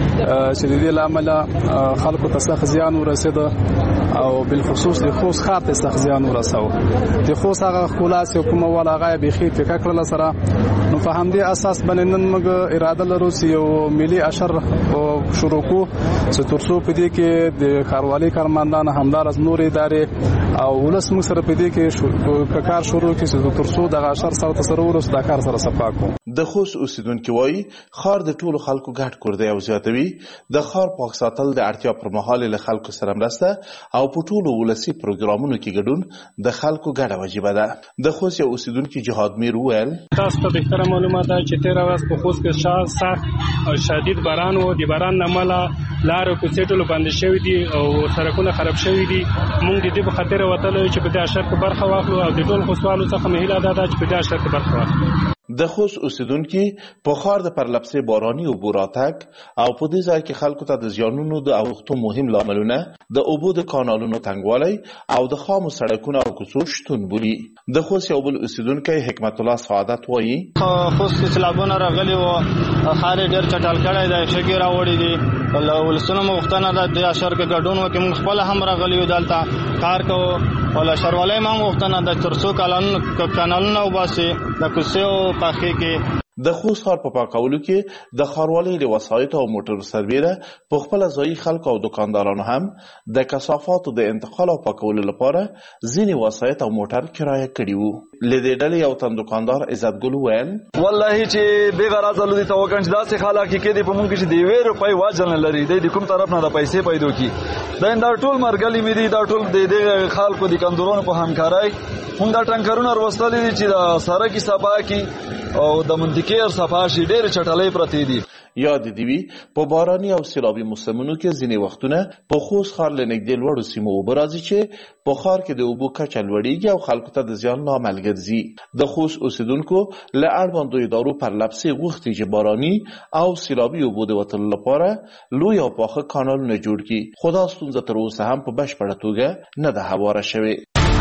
چې د دې له امله خلکو ته سخت زیان ورسېده او بالخصوص د خوست ښار ته سخت زیان ورساوه. د خوست هغه ښکلا چې کومه ول هغه یې بیخي پیکه کړله سره. نو په همدې اساس باندې نن موږ اراده لرو چې یو ملي اشر شروع کړو چې تر څو په دې کې د ښاروالۍ کارمندان همدارس نور ادارې او ولس موږ سره په دې کې کار شروع کړي چې تر څو دغه اشر سره تسره ورسو د کار سره صفا کوو. د خوست اوسیدونکو وایي ښار د ټولو خلکو ګډ کور دی او زیاتوي د ښار پاک ساتل د اړتیا پر مهال له خلکو سره مرسته او په ټولو ولسي پروګرامونو کې ګډون د خلکو ګډه وجیبه ده. د خوست یو اوسیدونکو جهاد میر وویل تاسو ته بهتره معلومه ده چې تیر ورځ په خوست کې سخت او شدید باران و. د باران نه مله لارې کوڅې ټولو بندې شوي دي او سړکونه خراب شوي دي. موږ د دې په خاطر وتلو چې په دې اشر کې برخه واخلو او د ټول خوستوالو څخه مې هیله ده چې په دې اشر کې برخه واخلو. د خوست اوسیدونکو په ښار د پرلپسې باراني اوبو راتګ او په دې ځای کې خلکو ته د زیانونو د اوښتو مهم لاملونه د اوبو د کانالونو تنګوالی او د خامو سړکونو او کوڅو شتون بولي. د خوست یو بل اوسیدونکی حکمت الله سعادت وایي خوست کې سیلابونه راغلي وو، ښار یې ډېر چټل کړی دی، شګې راوړي دي. له ولسونو مو غوښتنه ده د اشر کې ګډون وکړي. موږ خپله هم راغلي یو دلته کار کوو او له ښاروالۍ هم غوښتنه ده تر څو کانالونه وباسي د کوڅې پاکۍ کې. د خوست ښار په پاکولو کې د ښاروالۍ له وسایطو او موټرو سربېره په خپله ځایي خلکو او دکاندارانو هم د کثافاتو د انتقال او پاکولو لپاره ځینې وسایط او موټر کرایه کړي وو. له دې ډلې یو تن دکاندار عزت ګل وویل والله چې دغه راز له دې توګه چې داسې خلک کې دي په مونږ چې دی وې روپۍ واجل نه لري د کوم طرف نه د پیسې پیدا کی دا دا ټول مرګلي مې دي دا ټول د دې خلکو د کندورونو په همکارۍ مونږ دا ټانکرونه وروستلې دي چې د سړک صفا کی او د منطقې صفا شي ډېر چټلې پرتې دي. یاد دی وی په باراني او سیلابي موسمونو کې ځینې وختونه په خوست ښار له نږدې لوړو سیمو اوبه راځي چې په ښار کې د اوبو کچه لوړېږي او خلکو ته د زیان لامل ګرځي. د خوست اوسیدونکو له اړوندو ادارو پرلپسې غوښتي چې باراني او سیلابي اوبو د وتلو لپاره لوی او پاخه کانالونه جوړ کړي، خو دا ستونزه تر اوسه هم په بشپړه توګه نه ده هواره شوې.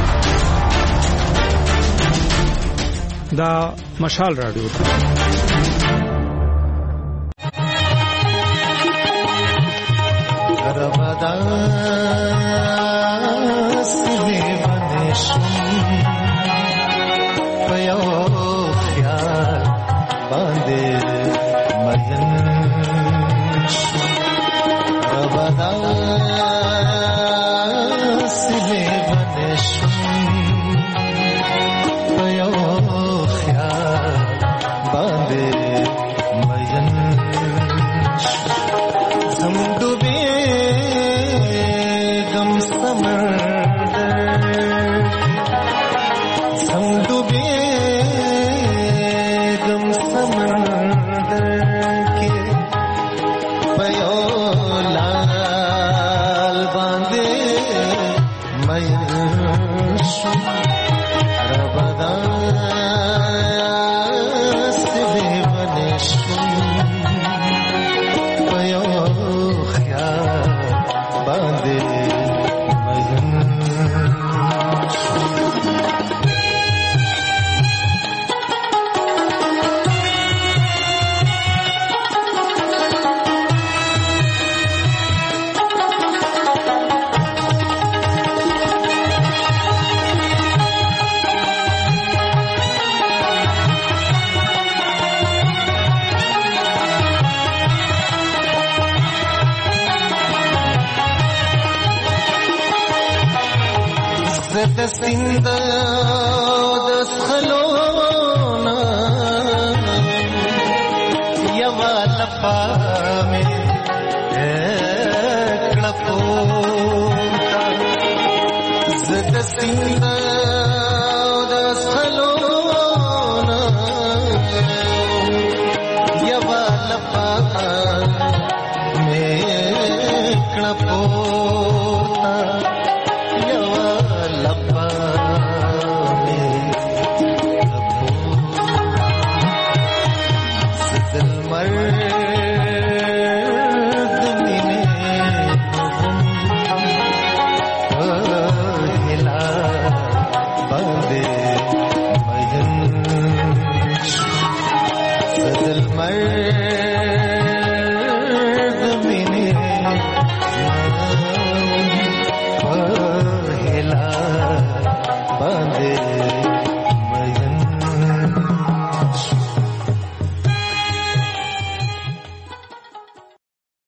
دا مشال راډیو د سیند د سخلونا یو لپاره